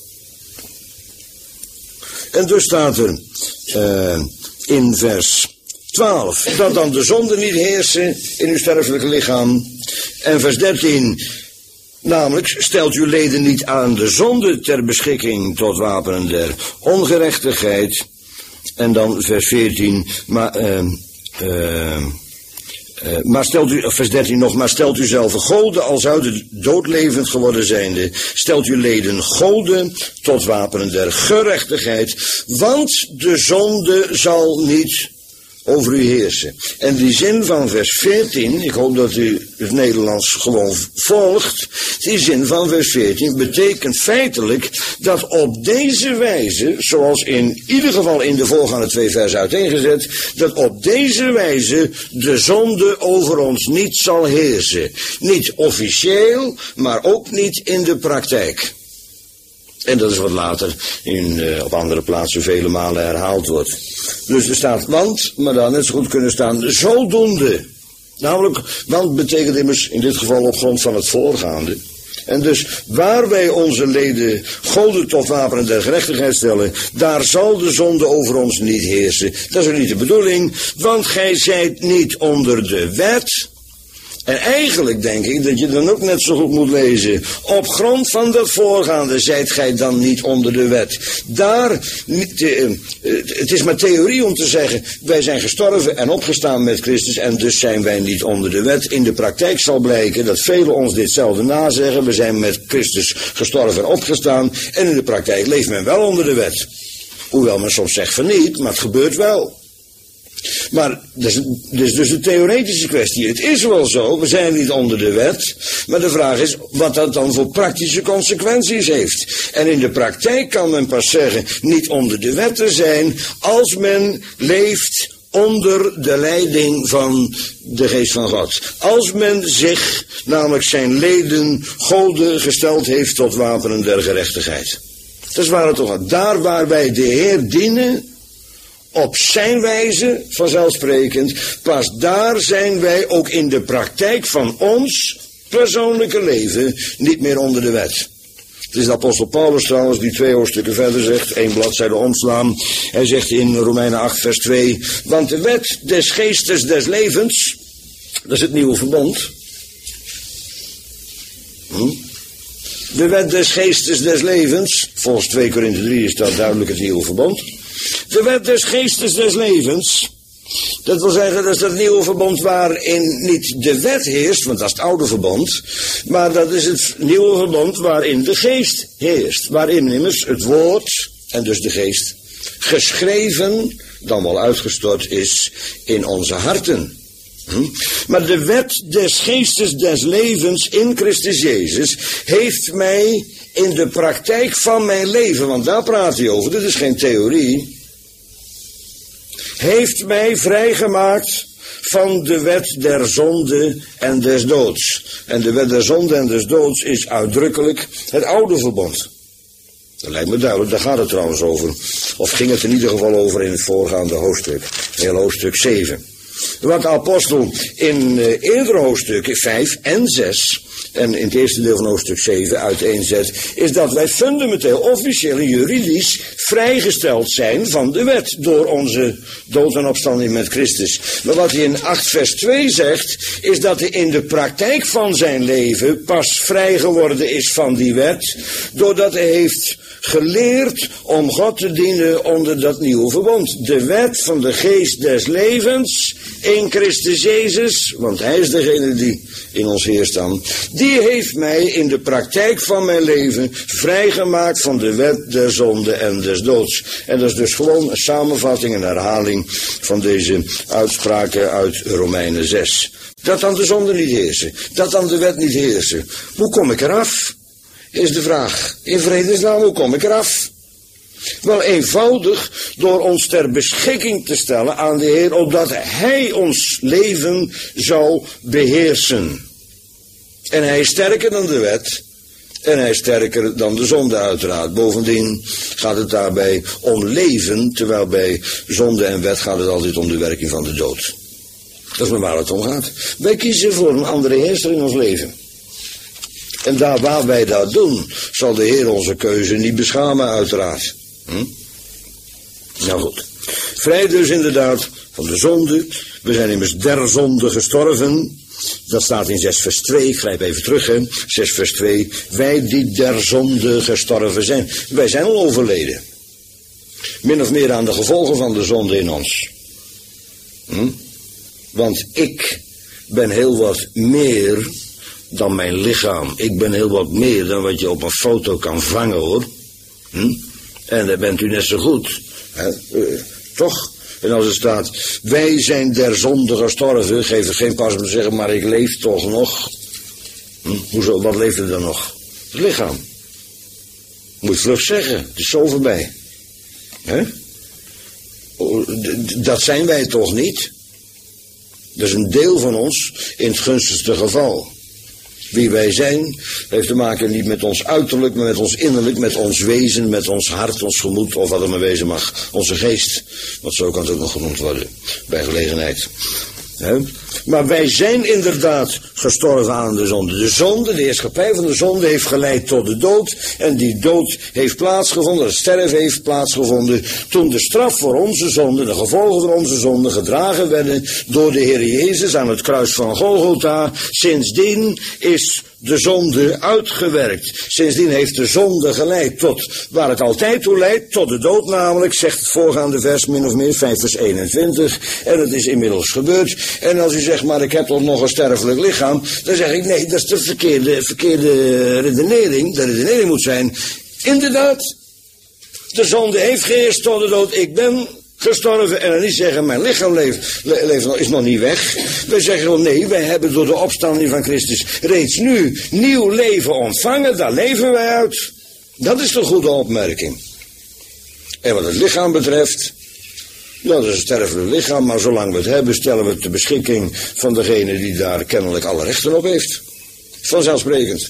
En dus staat er uh, in vers twaalf, dat dan de zonde niet heersen in uw sterfelijke lichaam. En vers dertien, namelijk, stelt uw leden niet aan de zonde ter beschikking tot wapenen der ongerechtigheid. En dan vers veertien, maar, uh, uh, uh, maar stelt u, vers dertien nog, maar stelt u zelf goden als uit het doodlevend geworden zijnde. Stelt uw leden goden tot wapenen der gerechtigheid, want de zonde zal niet over u heersen. En die zin van vers veertien, ik hoop dat u het Nederlands gewoon volgt, die zin van vers veertien betekent feitelijk dat op deze wijze, zoals in ieder geval in de voorgaande twee versen uiteengezet, dat op deze wijze de zonde over ons niet zal heersen. Niet officieel, maar ook niet in de praktijk. En dat is wat later in, uh, op andere plaatsen vele malen herhaald wordt. Dus er staat want, maar dan net zo goed kunnen staan zodoende. Namelijk, want betekent immers in dit geval op grond van het voorgaande. En dus waar wij onze leden goden tot wapenen der gerechtigheid stellen, daar zal de zonde over ons niet heersen. Dat is ook niet de bedoeling, want gij zijt niet onder de wet. En eigenlijk denk ik dat je dan ook net zo goed moet lezen. Op grond van dat voorgaande zijt gij dan niet onder de wet. Daar, het is maar theorie om te zeggen, wij zijn gestorven en opgestaan met Christus en dus zijn wij niet onder de wet. In de praktijk zal blijken dat velen ons ditzelfde nazeggen. We zijn met Christus gestorven en opgestaan en in de praktijk leeft men wel onder de wet. Hoewel men soms zegt van niet, maar het gebeurt wel. Maar dat is, dat is dus een theoretische kwestie. Het is wel zo, we zijn niet onder de wet. Maar de vraag is wat dat dan voor praktische consequenties heeft. En in de praktijk kan men pas zeggen niet onder de wet te zijn als men leeft onder de leiding van de geest van God. Als men zich, namelijk zijn leden, goden gesteld heeft tot wapenen der gerechtigheid. Dat is waar het toch gaat. Daar waar wij de Heer dienen, op zijn wijze, vanzelfsprekend, pas daar zijn wij ook in de praktijk van ons persoonlijke leven niet meer onder de wet. Het is de apostel Paulus trouwens die twee hoofdstukken verder zegt, één bladzijde omslaan. Hij zegt in Romeinen acht vers twee, want de wet des geestes des levens, dat is het nieuwe verbond. Hm? De wet des geestes des levens, volgens twee Korinthe drie is dat duidelijk het nieuwe verbond. De wet des geestes des levens, dat wil zeggen dat is dat nieuwe verbond waarin niet de wet heerst, want dat is het oude verbond, maar dat is het nieuwe verbond waarin de geest heerst, waarin immers het woord, en dus de geest, geschreven, dan wel uitgestort is in onze harten. Hm? Maar de wet des geestes des levens in Christus Jezus heeft mij in de praktijk van mijn leven, want daar praat hij over, dit is geen theorie, heeft mij vrijgemaakt van de wet der zonde en des doods. En de wet der zonde en des doods is uitdrukkelijk het oude verbond. Dat lijkt me duidelijk, daar gaat het trouwens over. Of ging het in ieder geval over in het voorgaande hoofdstuk, heel hoofdstuk zeven. Wat de apostel in uh, eerdere hoofdstukken vijf en zes en in het eerste deel van hoofdstuk zeven uiteenzet, is dat wij fundamenteel, officieel en juridisch vrijgesteld zijn van de wet door onze dood en opstanding met Christus. Maar wat hij in acht vers twee zegt, is dat hij in de praktijk van zijn leven pas vrij geworden is van die wet, doordat hij heeft geleerd om God te dienen onder dat nieuwe verbond. De wet van de geest des levens in Christus Jezus, want hij is degene die in ons heerst dan, die heeft mij in de praktijk van mijn leven vrijgemaakt van de wet der zonde en des doods. En dat is dus gewoon een samenvatting en herhaling van deze uitspraken uit Romeinen zes. Dat dan de zonde niet heersen, dat dan de wet niet heersen. Hoe kom ik eraf? Is de vraag. In vredesnaam, hoe kom ik eraf? Wel eenvoudig door ons ter beschikking te stellen aan de Heer, opdat Hij ons leven zou beheersen. En Hij is sterker dan de wet. En hij is sterker dan de zonde uiteraard. Bovendien gaat het daarbij om leven, terwijl bij zonde en wet gaat het altijd om de werking van de dood. Dat is maar waar het om gaat. Wij kiezen voor een andere heerser in ons leven. En daar waar wij dat doen, zal de Heer onze keuze niet beschamen uiteraard. Hm? Nou goed. Vrij dus inderdaad van de zonde. We zijn immers der zonde gestorven. Dat staat in zes vers twee, ik grijp even terug, hè. zes vers twee. Wij die der zonde gestorven zijn. Wij zijn al overleden. Min of meer aan de gevolgen van de zonde in ons. Hm? Want ik ben heel wat meer dan mijn lichaam. Ik ben heel wat meer dan wat je op een foto kan vangen, hoor. Hm? En dan bent u net zo goed. Hè? Uh, toch? En als er staat, wij zijn der zonde gestorven, geef het geen pas om te zeggen, maar ik leef toch nog. Hm? Hoezo, wat leeft er dan nog? Het lichaam. Moet je vlug zeggen, het is zo voorbij. Hè? Dat zijn wij toch niet? Dat is een deel van ons in het gunstigste geval. Wie wij zijn, heeft te maken niet met ons uiterlijk, maar met ons innerlijk, met ons wezen, met ons hart, ons gemoed, of wat het maar wezen mag. Onze geest, want zo kan het ook nog genoemd worden, bij gelegenheid. He? Maar wij zijn inderdaad gestorven aan de zonde. De zonde, de heerschappij van de zonde heeft geleid tot de dood. En die dood heeft plaatsgevonden, het sterven heeft plaatsgevonden. Toen de straf voor onze zonde, de gevolgen van onze zonde gedragen werden door de Heer Jezus aan het kruis van Golgotha. Sindsdien is de zonde uitgewerkt. Sindsdien heeft de zonde geleid tot waar het altijd toe leidt, tot de dood namelijk, zegt het voorgaande vers min of meer, vijf vers eenentwintig. En het is inmiddels gebeurd. En als u zegt, maar ik heb toch nog een sterfelijk lichaam, dan zeg ik, nee, dat is de verkeerde, verkeerde redenering. De redenering moet zijn, inderdaad, de zonde heeft geheerst tot de dood, ik ben gestorven. En dan niet zeggen, mijn lichaam leeft, le, leeft, is nog niet weg. We zeggen gewoon, nee, wij hebben door de opstanding van Christus reeds nu nieuw leven ontvangen, daar leven wij uit. Dat is de goede opmerking. En wat het lichaam betreft, dat is een sterfelijk lichaam, maar zolang we het hebben, stellen we het ter beschikking van degene die daar kennelijk alle rechten op heeft. Vanzelfsprekend.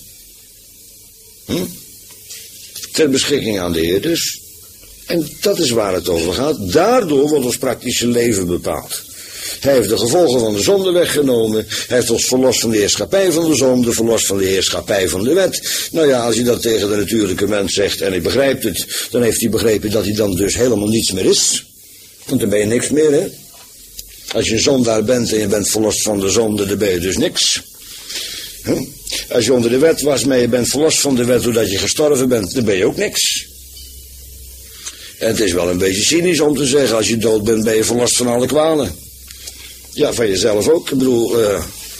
Hm? Ter beschikking aan de Heer dus. En dat is waar het over gaat. Daardoor wordt ons praktische leven bepaald. Hij heeft de gevolgen van de zonde weggenomen. Hij heeft ons verlost van de heerschappij van de zonde, verlost van de heerschappij van de wet. Nou ja, als hij dat tegen de natuurlijke mens zegt en hij begrijpt het, dan heeft hij begrepen dat hij dan dus helemaal niets meer is. Want dan ben je niks meer, hè. Als je een zondaar bent en je bent verlost van de zonde, dan ben je dus niks. Hm? Als je onder de wet was, maar je bent verlost van de wet doordat je gestorven bent, dan ben je ook niks. En het is wel een beetje cynisch om te zeggen, als je dood bent, ben je verlost van alle kwalen. Ja, van jezelf ook. Ik bedoel, uh,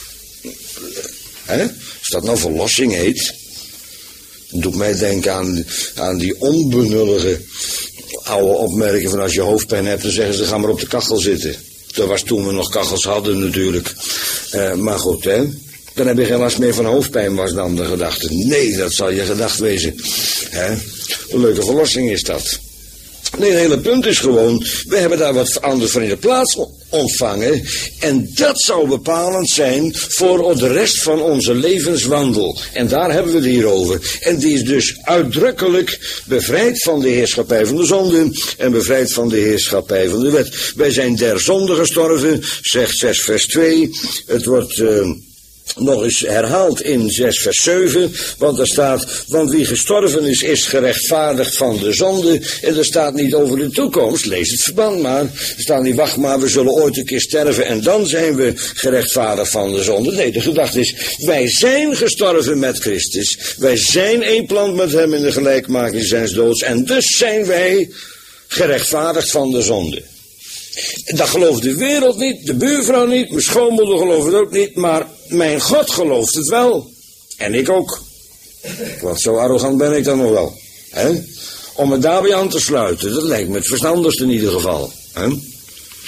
hè? Als dat nou verlossing heet, dan doet mij denken aan, aan die onbenullige oude opmerking van als je hoofdpijn hebt, dan zeggen ze, ga maar op de kachel zitten. Dat was toen we nog kachels hadden natuurlijk. Uh, maar goed, hè. Dan heb je geen last meer van hoofdpijn, was dan de gedachte. Nee, dat zal je gedacht wezen. Hè? Een leuke verlossing is dat. Nee, het hele punt is gewoon, we hebben daar wat anders van in de plaats ontvangen. En dat zou bepalend zijn voor de rest van onze levenswandel. En daar hebben we het hier over. En die is dus uitdrukkelijk bevrijd van de heerschappij van de zonde en bevrijd van de heerschappij van de wet. Wij zijn der zonde gestorven, zegt zes vers twee. Het wordt Uh, nog eens herhaald in zes vers zeven, want er staat, want wie gestorven is, is gerechtvaardigd van de zonde, en er staat niet over de toekomst, lees het verband maar, er staat niet, wacht maar, we zullen ooit een keer sterven en dan zijn we gerechtvaardigd van de zonde. Nee, de gedachte is, wij zijn gestorven met Christus, wij zijn één plant met hem in de gelijkmaking zijns doods, en dus zijn wij gerechtvaardigd van de zonde. Dat gelooft de wereld niet, de buurvrouw niet, mijn schoonmoeder gelooft het ook niet, maar mijn God gelooft het wel. En ik ook. Want zo arrogant ben ik dan nog wel. Hè? Om het daarbij aan te sluiten, dat lijkt me het verstandigst in ieder geval. Hè?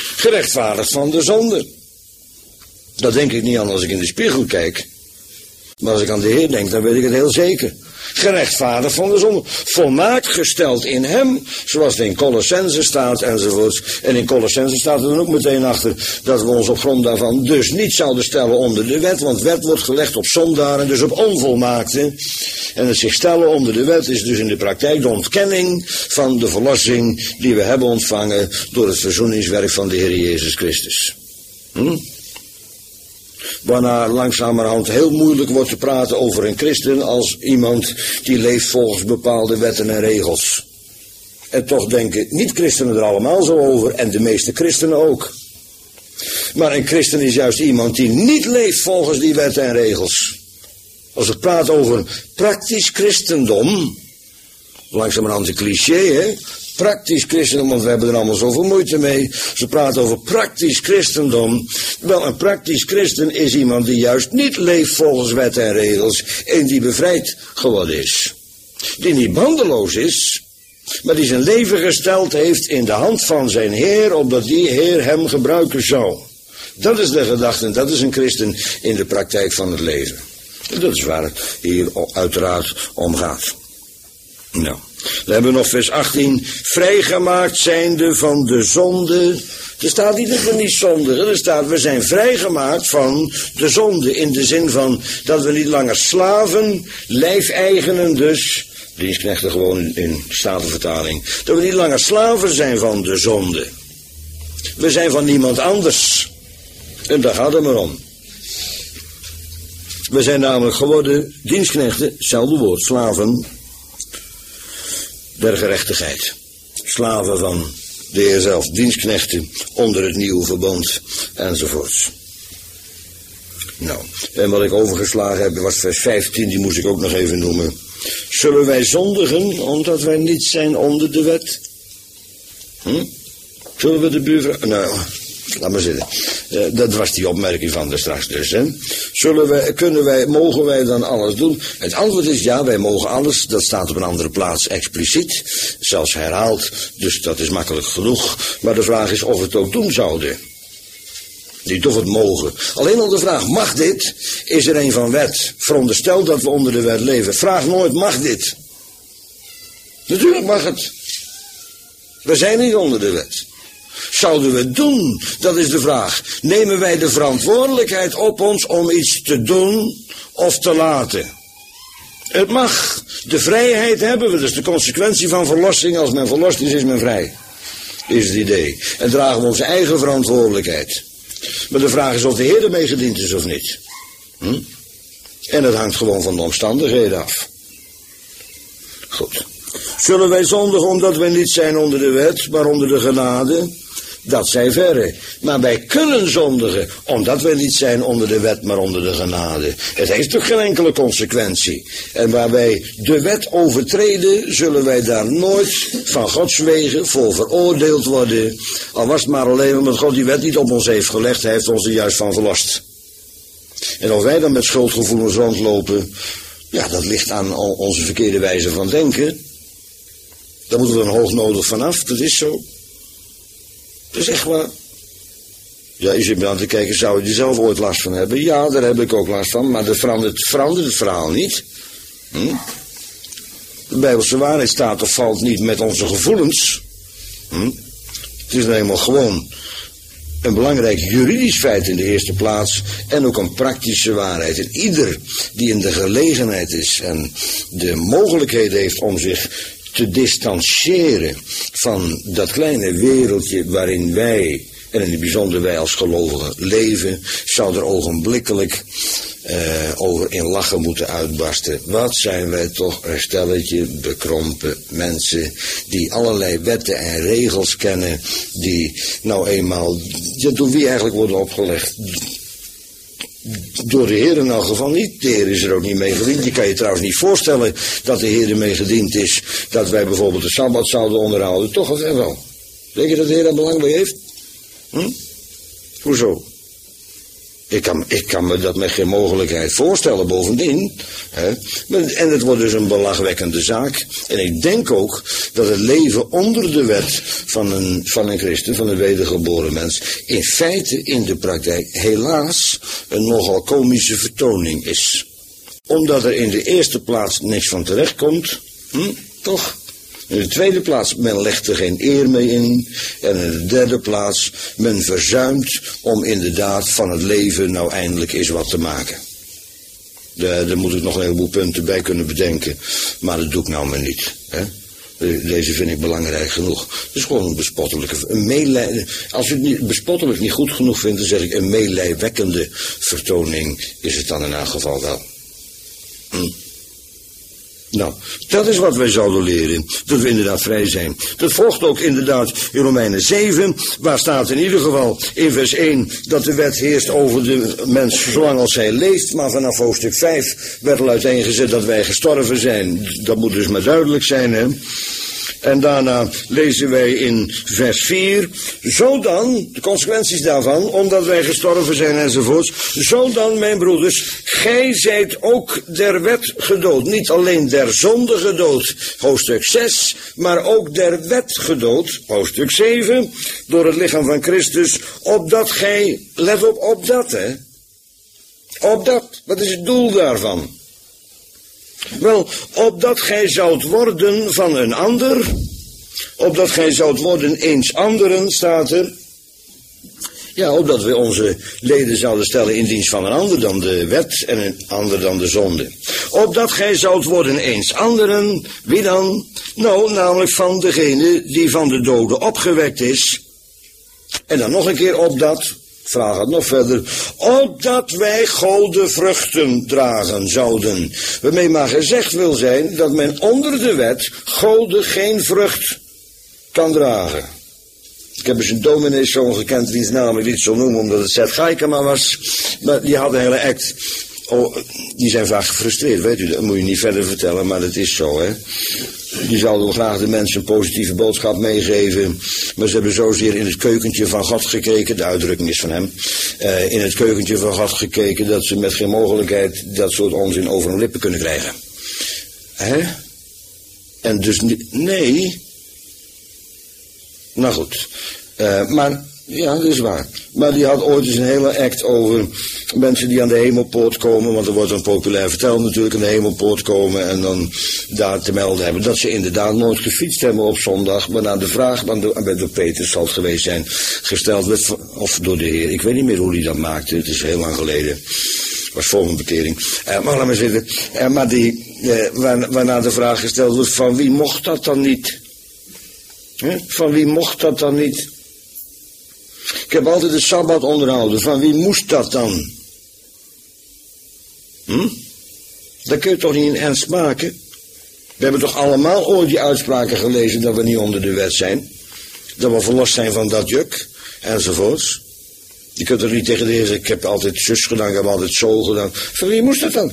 Gerechtvaardigd van de zonde. Dat denk ik niet aan als ik in de spiegel kijk. Maar als ik aan de Heer denk, dan weet ik het heel zeker. Gerechtvaardigd van de zonde. Volmaakt gesteld in hem. Zoals het in Colossense staat enzovoorts. En in Colossense staat er dan ook meteen achter dat we ons op grond daarvan dus niet zouden stellen onder de wet. Want wet wordt gelegd op zondaren, dus op onvolmaakten. En het zich stellen onder de wet is dus in de praktijk de ontkenning van de verlossing die we hebben ontvangen door het verzoeningswerk van de Heer Jezus Christus. Hm? Waarna langzamerhand heel moeilijk wordt te praten over een christen als iemand die leeft volgens bepaalde wetten en regels. En toch denken niet-christenen er allemaal zo over en de meeste christenen ook. Maar een christen is juist iemand die niet leeft volgens die wetten en regels. Als het praat over praktisch christendom, langzamerhand een cliché hè, praktisch christendom, want we hebben er allemaal zoveel moeite mee. Ze praten over praktisch christendom. Wel, een praktisch christen is iemand die juist niet leeft volgens wetten en regels en die bevrijd geworden is. Die niet bandeloos is, maar die zijn leven gesteld heeft in de hand van zijn Heer, opdat die Heer hem gebruiken zou. Dat is de gedachte en dat is een christen in de praktijk van het leven. Dat is waar het hier uiteraard om gaat. Nou, we hebben nog vers achttien. Vrijgemaakt zijnde van de zonde. Er staat niet dat we niet zondigen. Er staat we zijn vrijgemaakt van de zonde. In de zin van dat we niet langer slaven, lijfeigenen dus. Dienstknechten gewoon in Statenvertaling. Dat we niet langer slaven zijn van de zonde. We zijn van niemand anders. En daar gaat het maar om. We zijn namelijk geworden dienstknechten, hetzelfde woord, slaven der gerechtigheid. Slaven van de Heer zelf, dienstknechten onder het nieuwe verbond enzovoorts. Nou, en wat ik overgeslagen heb was vers vijftien, die moest ik ook nog even noemen. Zullen wij zondigen omdat wij niet zijn onder de wet? Hm? Zullen we de buurvrouw... Nou, laat maar zitten. Uh, dat was die opmerking van de straks dus. Hè? Zullen wij, kunnen wij, mogen wij dan alles doen? Het antwoord is ja, wij mogen alles. Dat staat op een andere plaats expliciet. Zelfs herhaald. Dus dat is makkelijk genoeg. Maar de vraag is of we het ook doen zouden. Niet of het mogen. Alleen al de vraag, mag dit? Is er een van wet? Veronderstel dat we onder de wet leven. Vraag nooit, mag dit? Natuurlijk mag het. We zijn niet onder de wet. Zouden we het doen? Dat is de vraag. Nemen wij de verantwoordelijkheid op ons om iets te doen of te laten? Het mag. De vrijheid hebben we. Dat is de consequentie van verlossing. Als men verlost is, is men vrij. Is het idee. En dragen we onze eigen verantwoordelijkheid. Maar de vraag is of de Heer ermee gediend is of niet. Hm? En het hangt gewoon van de omstandigheden af. Goed. Zullen wij zondigen omdat wij niet zijn onder de wet, maar onder de genade? Dat zij verre. Maar wij kunnen zondigen, omdat wij niet zijn onder de wet, maar onder de genade. Het heeft toch geen enkele consequentie. En waar wij de wet overtreden, zullen wij daar nooit van Gods wegen voor veroordeeld worden. Al was het maar alleen omdat God die wet niet op ons heeft gelegd, hij heeft ons er juist van verlost. En of wij dan met schuldgevoelens rondlopen, ja, dat ligt aan onze verkeerde wijze van denken. Daar moeten we dan hoognodig vanaf, dat is zo. Dat is echt waar. Ja, je zit me aan te kijken, zou je er zelf ooit last van hebben? Ja, daar heb ik ook last van, maar dat verandert, verandert het verhaal niet. Hm? De Bijbelse waarheid staat of valt niet met onze gevoelens. Hm? Het is nou eenmaal gewoon een belangrijk juridisch feit in de eerste plaats en ook een praktische waarheid. En ieder die in de gelegenheid is en de mogelijkheid heeft om zich te distancieren van dat kleine wereldje waarin wij, en in het bijzonder wij als gelovigen, leven, zou er ogenblikkelijk uh, over in lachen moeten uitbarsten. Wat zijn wij toch een stelletje bekrompen mensen die allerlei wetten en regels kennen die nou eenmaal, ja, door wie eigenlijk worden opgelegd? Door de Heer in elk geval niet. De Heer is er ook niet mee gediend. Je kan je trouwens niet voorstellen dat de Heer ermee gediend is dat wij bijvoorbeeld de Sabbat zouden onderhouden. Toch of wel? Denk je dat de Heer daar belang bij heeft? Hm? Hoezo? Ik kan, ik kan me dat met geen mogelijkheid voorstellen bovendien. Hè? En het wordt dus een belachwekkende zaak. En ik denk ook dat het leven onder de wet van een, van een christen, van een wedergeboren mens, in feite in de praktijk helaas een nogal komische vertoning is. omdat er in de eerste plaats niks van terecht komt. Hm? Toch? In de tweede plaats, men legt er geen eer mee in. En in de derde plaats, men verzuimt om inderdaad van het leven nou eindelijk eens wat te maken. De, daar moet ik nog een heleboel punten bij kunnen bedenken. Maar dat doe ik nou maar niet. Hè? Deze vind ik belangrijk genoeg. Het is gewoon een bespottelijke... Een meelij, als u het niet, bespottelijk niet goed genoeg vindt, dan zeg ik een meelijwekkende vertoning is het dan in elk geval wel. Hm. Nou, dat is wat wij zouden leren, dat we inderdaad vrij zijn. Dat volgt ook inderdaad in Romeinen zeven, waar staat in ieder geval in vers één dat de wet heerst over de mens zolang als hij leeft, maar vanaf hoofdstuk vijf werd al uiteengezet dat wij gestorven zijn. Dat moet dus maar duidelijk zijn, hè. En daarna lezen wij in vers vier, zo dan, de consequenties daarvan, omdat wij gestorven zijn enzovoorts, zo dan, mijn broeders, gij zijt ook der wet gedood. Niet alleen der zonde gedood, hoofdstuk zes, maar ook der wet gedood, hoofdstuk zeven, door het lichaam van Christus, opdat gij, let op, op dat, hè. Op dat, wat is het doel daarvan? Wel, opdat gij zoudt worden van een ander, opdat gij zoudt worden eens anderen, staat er. Ja, opdat we onze leden zouden stellen in dienst van een ander dan de wet en een ander dan de zonde. Opdat gij zoudt worden eens anderen, wie dan? Nou, namelijk van degene die van de doden opgewekt is. En dan nog een keer opdat... Vraag het nog verder. Opdat wij gouden vruchten dragen zouden. Waarmee maar gezegd wil zijn dat men onder de wet gouden geen vrucht kan dragen. Ik heb eens een domineeszoon gekend, wiens naam ik niet zo noemen omdat het Zet Gaikema was. Maar die had een hele act. Oh, die zijn vaak gefrustreerd, weet u. Dat moet je niet verder vertellen, maar dat is zo, hè. Die zouden graag de mensen een positieve boodschap meegeven. Maar ze hebben zozeer in het keukentje van God gekeken. De uitdrukking is van hem. Uh, in het keukentje van God gekeken dat ze met geen mogelijkheid dat soort onzin over hun lippen kunnen krijgen. Hè? En dus nee. Nou goed. Uh, maar... Ja, dat is waar. Maar die had ooit eens een hele act over mensen die aan de hemelpoort komen, want er wordt dan populair verteld natuurlijk, aan de hemelpoort komen en dan daar te melden hebben dat ze inderdaad nooit gefietst hebben op zondag, waarna de vraag bij door Petrus zal het geweest zijn, gesteld werd, of door de Heer. Ik weet niet meer hoe hij dat maakte, het is heel lang geleden. Het was voor mijn bekering. Uh, maar laat maar zitten. Uh, maar die, uh, waar, waarna de vraag gesteld wordt, van wie mocht dat dan niet? Huh? Van wie mocht dat dan niet? Ik heb altijd de Sabbat onderhouden. Van wie moest dat dan? Hm? Dat kun je toch niet in ernst maken? We hebben toch allemaal ooit die uitspraken gelezen dat we niet onder de wet zijn? Dat we verlost zijn van dat juk? Enzovoorts. Je kunt er niet tegen de Heer zeggen, ik heb altijd zus gedaan, ik heb altijd zo gedaan. Van wie moest dat dan?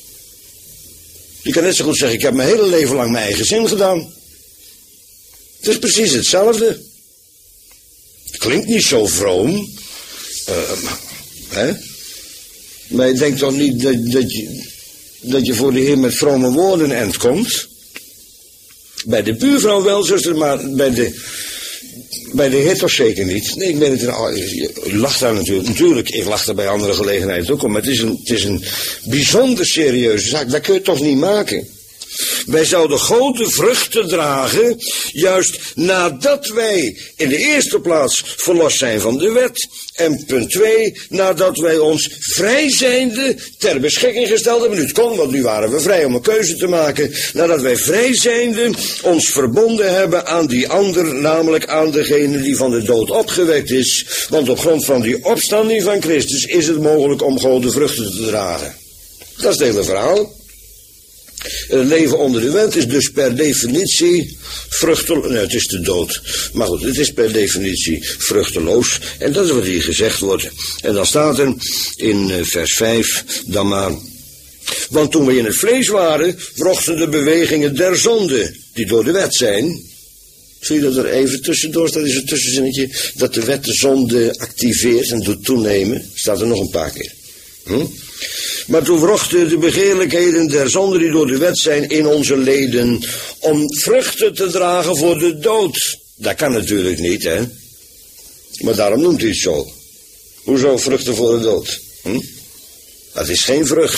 Je kan net zo goed zeggen, ik heb mijn hele leven lang mijn eigen zin gedaan. Het is precies hetzelfde. Klinkt niet zo vroom. Uh, hè? Maar je denkt toch niet dat, dat, je, dat je voor de Heer met vrome woorden eind komt? Bij de buurvrouw wel, zuster, maar bij de, bij de Heer toch zeker niet. Nee, ik ben het, je lacht daar natuurlijk. Natuurlijk, ik lach daar bij andere gelegenheden ook om. Maar het is een, het is een bijzonder serieuze zaak. Dat kun je toch niet maken? Wij zouden grote vruchten dragen, juist nadat wij in de eerste plaats verlost zijn van de wet. En punt twee, nadat wij ons vrij zijnde ter beschikking gesteld hebben. Nu het kon, want nu waren we vrij om een keuze te maken. Nadat wij vrij zijnde ons verbonden hebben aan die ander, namelijk aan degene die van de dood opgewekt is. Want op grond van die opstanding van Christus is het mogelijk om grote vruchten te dragen. Dat is het hele verhaal. Het leven onder de wet is dus per definitie vruchteloos. Nee, het is de dood. Maar goed, het is per definitie vruchteloos. En dat is wat hier gezegd wordt. En dan staat er in vers vijf dan maar. Want toen we in het vlees waren, wrochten de bewegingen der zonde, die door de wet zijn. Zie je dat er even tussendoor staat, is een tussenzinnetje, dat de wet de zonde activeert en doet toenemen. Staat er nog een paar keer. Hm? Maar toen wrochten de begeerlijkheden der zonde die door de wet zijn in onze leden, om vruchten te dragen voor de dood. Dat kan natuurlijk niet, hè. Maar daarom noemt hij het zo. Hoezo vruchten voor de dood? Hm? Dat is geen vrucht.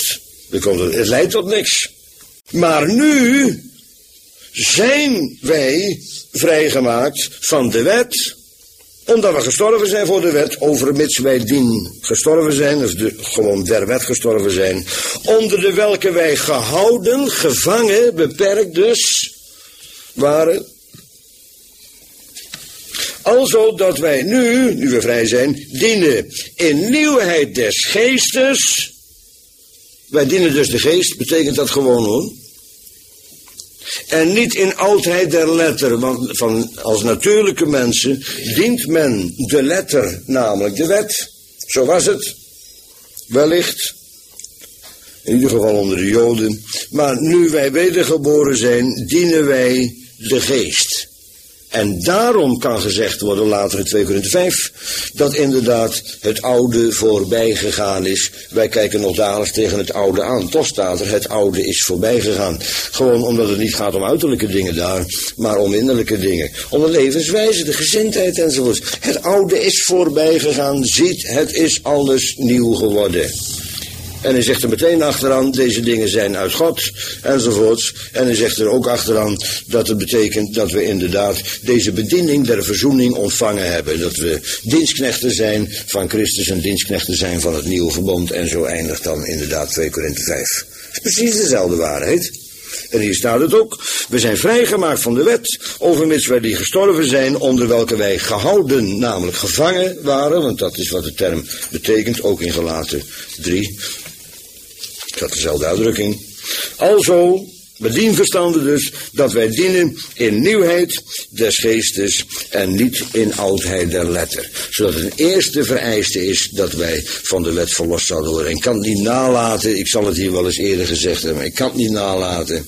Het leidt tot niks. Maar nu zijn wij vrijgemaakt van de wet, omdat we gestorven zijn voor de wet, overmits wij dien gestorven zijn, dus de, gewoon der wet gestorven zijn, onder de welke wij gehouden, gevangen, beperkt dus, waren. Alzo dat wij nu, nu we vrij zijn, dienen in nieuwheid des geestes. Wij dienen dus de geest, betekent dat gewoon hoor. En niet in oudheid der letter, want van, als natuurlijke mensen dient men de letter, namelijk de wet. Zo was het, wellicht, in ieder geval onder de Joden. Maar nu wij wedergeboren zijn, dienen wij de geest. En daarom kan gezegd worden, later in twee Korinthe vijf, dat inderdaad het oude voorbij gegaan is. Wij kijken nog dagelijks tegen het oude aan. Toch staat er, het oude is voorbij gegaan. Gewoon omdat het niet gaat om uiterlijke dingen daar, maar om innerlijke dingen. Om de levenswijze, de gezindheid enzovoort. Het oude is voorbij gegaan, ziet, het is alles nieuw geworden. En hij zegt er meteen achteraan, deze dingen zijn uit God, enzovoorts. En hij zegt er ook achteraan dat het betekent dat we inderdaad deze bediening der verzoening ontvangen hebben. Dat we dienstknechten zijn van Christus en dienstknechten zijn van het nieuwe verbond. En zo eindigt dan inderdaad twee Korinthe vijf. Het is precies dezelfde waarheid. En hier staat het ook, we zijn vrijgemaakt van de wet, overmits wij die gestorven zijn, onder welke wij gehouden, namelijk gevangen waren, want dat is wat de term betekent, ook in Galaten drie. Dat is dezelfde uitdrukking. Alzo, we dien verstanden dus, dat wij dienen in nieuwheid des geestes en niet in oudheid der letter. Zodat het een eerste vereiste is dat wij van de wet verlost zouden worden. Ik kan het niet nalaten, ik zal het hier wel eens eerder gezegd hebben, maar ik kan het niet nalaten.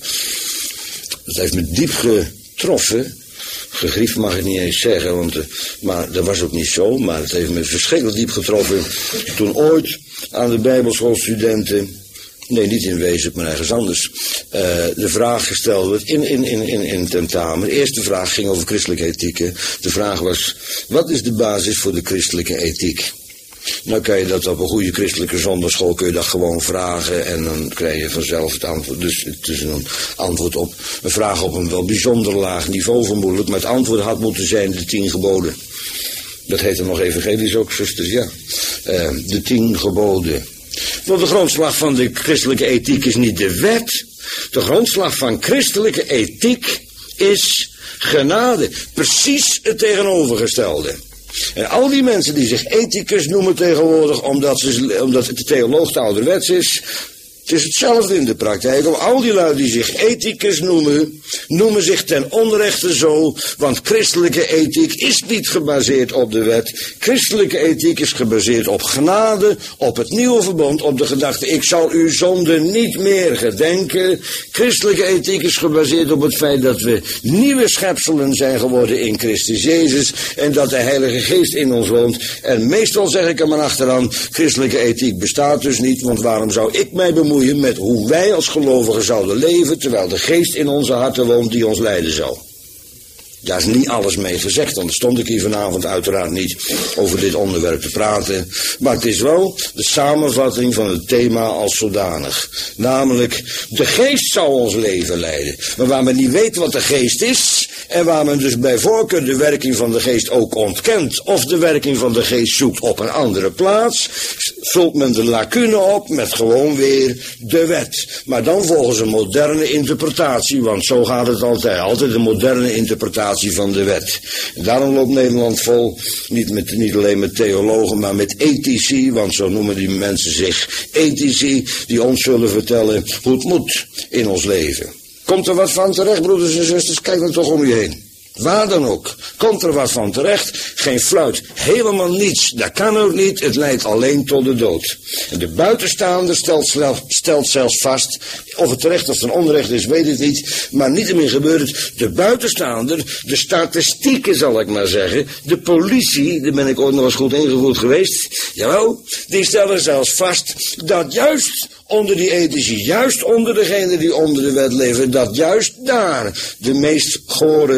Dat heeft me diep getroffen. Gegriefd mag ik niet eens zeggen, want, maar dat was ook niet zo. Maar het heeft me verschrikkelijk diep getroffen toen ooit aan de bijbelschoolstudenten, nee, niet in wezen, maar ergens anders, uh, de vraag gesteld werd in, in, in, in, in tentamen. De eerste vraag ging over christelijke ethiek. De vraag was, wat is de basis voor de christelijke ethiek? Nou kan je dat op een goede christelijke zondagschool, kun je dat gewoon vragen en dan krijg je vanzelf het antwoord. Dus het is een antwoord op, een vraag op een wel bijzonder laag niveau vermoedelijk, maar het antwoord had moeten zijn de tien geboden. Dat heet dan nog evangelisch ook, zusters, ja. Uh, de tien geboden. Want de grondslag van de christelijke ethiek is niet de wet. De grondslag van christelijke ethiek is genade. Precies het tegenovergestelde. En al die mensen die zich ethicus noemen tegenwoordig, omdat, ze, omdat de theoloog te ouderwets is, het is hetzelfde in de praktijk. Al die lui die zich ethicus noemen, noemen zich ten onrechte zo, want christelijke ethiek is niet gebaseerd op de wet. Christelijke ethiek is gebaseerd op genade, op het nieuwe verbond, op de gedachte, ik zal uw zonde niet meer gedenken. Christelijke ethiek is gebaseerd op het feit dat we nieuwe schepselen zijn geworden in Christus Jezus en dat de Heilige Geest in ons woont. En meestal zeg ik er maar achteraan, christelijke ethiek bestaat dus niet, want waarom zou ik mij bemoeien met hoe wij als gelovigen zouden leven, terwijl de geest in onze harten woont die ons leiden zal. Daar is niet alles mee gezegd, anders stond ik hier vanavond uiteraard niet over dit onderwerp te praten. Maar het is wel de samenvatting van het thema als zodanig. Namelijk, de geest zou ons leven leiden. Maar waar men niet weet wat de geest is, en waar men dus bij voorkeur de werking van de geest ook ontkent, of de werking van de geest zoekt op een andere plaats, vult men de lacune op met gewoon weer de wet. Maar dan volgens een moderne interpretatie, want zo gaat het altijd, altijd een moderne interpretatie van de wet. En daarom loopt Nederland vol, niet, met, niet alleen met theologen, maar met ethici, want zo noemen die mensen zich ethici, die ons zullen vertellen hoe het moet in ons leven. Komt er wat van terecht, broeders en zusters? Kijk dan toch om je heen. Waar dan ook. Komt er wat van terecht? Geen fluit. Helemaal niets. Dat kan ook niet. Het leidt alleen tot de dood. En de buitenstaander stelt, zelf, stelt zelfs vast, of het terecht of ten onrecht is, weet ik niet. Maar niettemin gebeurt het. De buitenstaander, de statistieken zal ik maar zeggen, de politie, daar ben ik ooit nog eens goed ingevoerd geweest. Jawel, die stellen zelfs vast dat juist onder die ethici, juist onder degenen die onder de wet leven, dat juist daar de meest gore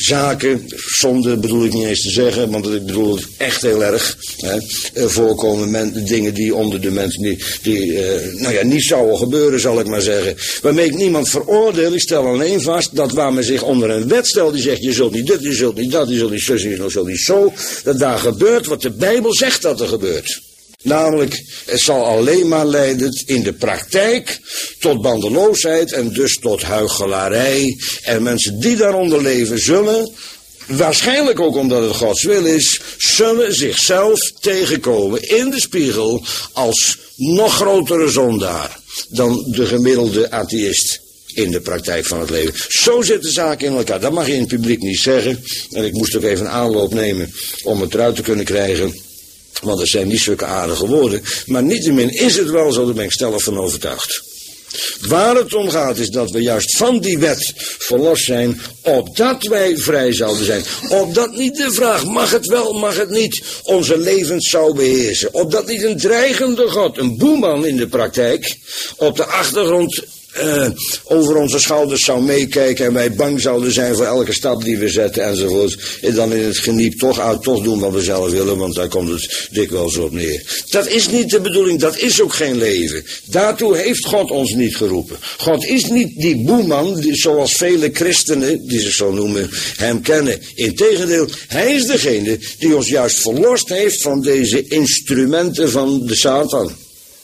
zaken, zonde bedoel ik niet eens te zeggen, want ik bedoel het echt heel erg, hè, voorkomen men, dingen die onder de mensen, die, die uh, nou ja, niet zouden gebeuren, zal ik maar zeggen. Waarmee ik niemand veroordeel, ik stel alleen vast dat waar men zich onder een wet stelt, die zegt, je zult niet dit, je zult niet dat, je zult niet zo, je zult niet zo, dat daar gebeurt wat de Bijbel zegt dat er gebeurt. Namelijk, het zal alleen maar leiden in de praktijk tot bandeloosheid en dus tot huichelarij. En mensen die daaronder leven zullen, waarschijnlijk ook omdat het Gods wil is, zullen zichzelf tegenkomen in de spiegel als nog grotere zondaar dan de gemiddelde atheïst in de praktijk van het leven. Zo zit de zaak in elkaar. Dat mag je in het publiek niet zeggen. En ik moest ook even een aanloop nemen om het eruit te kunnen krijgen. Want er zijn niet zulke aardige woorden. Maar niettemin is het wel zo, daar ben ik stellig van overtuigd. Waar het om gaat is dat we juist van die wet verlost zijn, opdat wij vrij zouden zijn. Opdat niet de vraag, mag het wel, mag het niet, onze levens zou beheersen. Opdat niet een dreigende God, een boeman in de praktijk, op de achtergrond Uh, over onze schouders zou meekijken en wij bang zouden zijn voor elke stap die we zetten enzovoort. En dan in het geniep toch uit, toch doen wat we zelf willen, want daar komt het dikwijls op neer. Dat is niet de bedoeling, dat is ook geen leven. Daartoe heeft God ons niet geroepen. God is niet die boeman, die, zoals vele christenen, die zich zo noemen, hem kennen. Integendeel, hij is degene die ons juist verlost heeft van deze instrumenten van de Satan.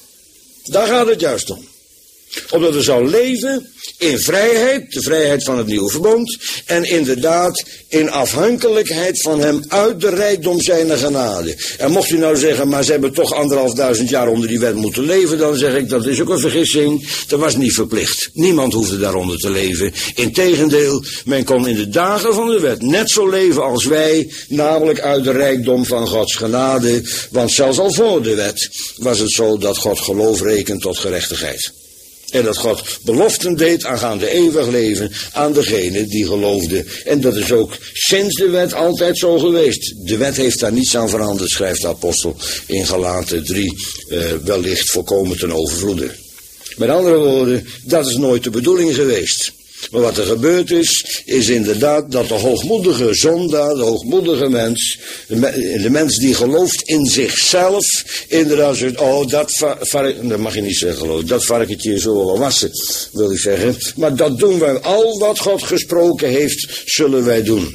Daar gaat het juist om. Opdat we zou leven in vrijheid, de vrijheid van het nieuwe verbond, en inderdaad in afhankelijkheid van hem uit de rijkdom zijner genade. En mocht u nou zeggen, maar ze hebben toch anderhalf duizend jaar onder die wet moeten leven, dan zeg ik, dat is ook een vergissing. Dat was niet verplicht. Niemand hoefde daaronder te leven. Integendeel, men kon in de dagen van de wet net zo leven als wij, namelijk uit de rijkdom van Gods genade. Want zelfs al voor de wet was het zo dat God geloof rekent tot gerechtigheid. En dat God beloften deed aangaande eeuwig leven aan degene die geloofde. En dat is ook sinds de wet altijd zo geweest. De wet heeft daar niets aan veranderd, schrijft de apostel in Galaten drie, uh, wellicht volkomen ten overvloede. Met andere woorden, dat is nooit de bedoeling geweest. Maar wat er gebeurd is, is inderdaad dat de hoogmoedige zondaar, de hoogmoedige mens, de mens die gelooft in zichzelf, inderdaad zegt, oh, dat, vark, dat mag je niet zeggen, geloof ik, dat varkentje zullen we wel wassen, wil ik zeggen. Maar dat doen wij, al wat God gesproken heeft, zullen wij doen.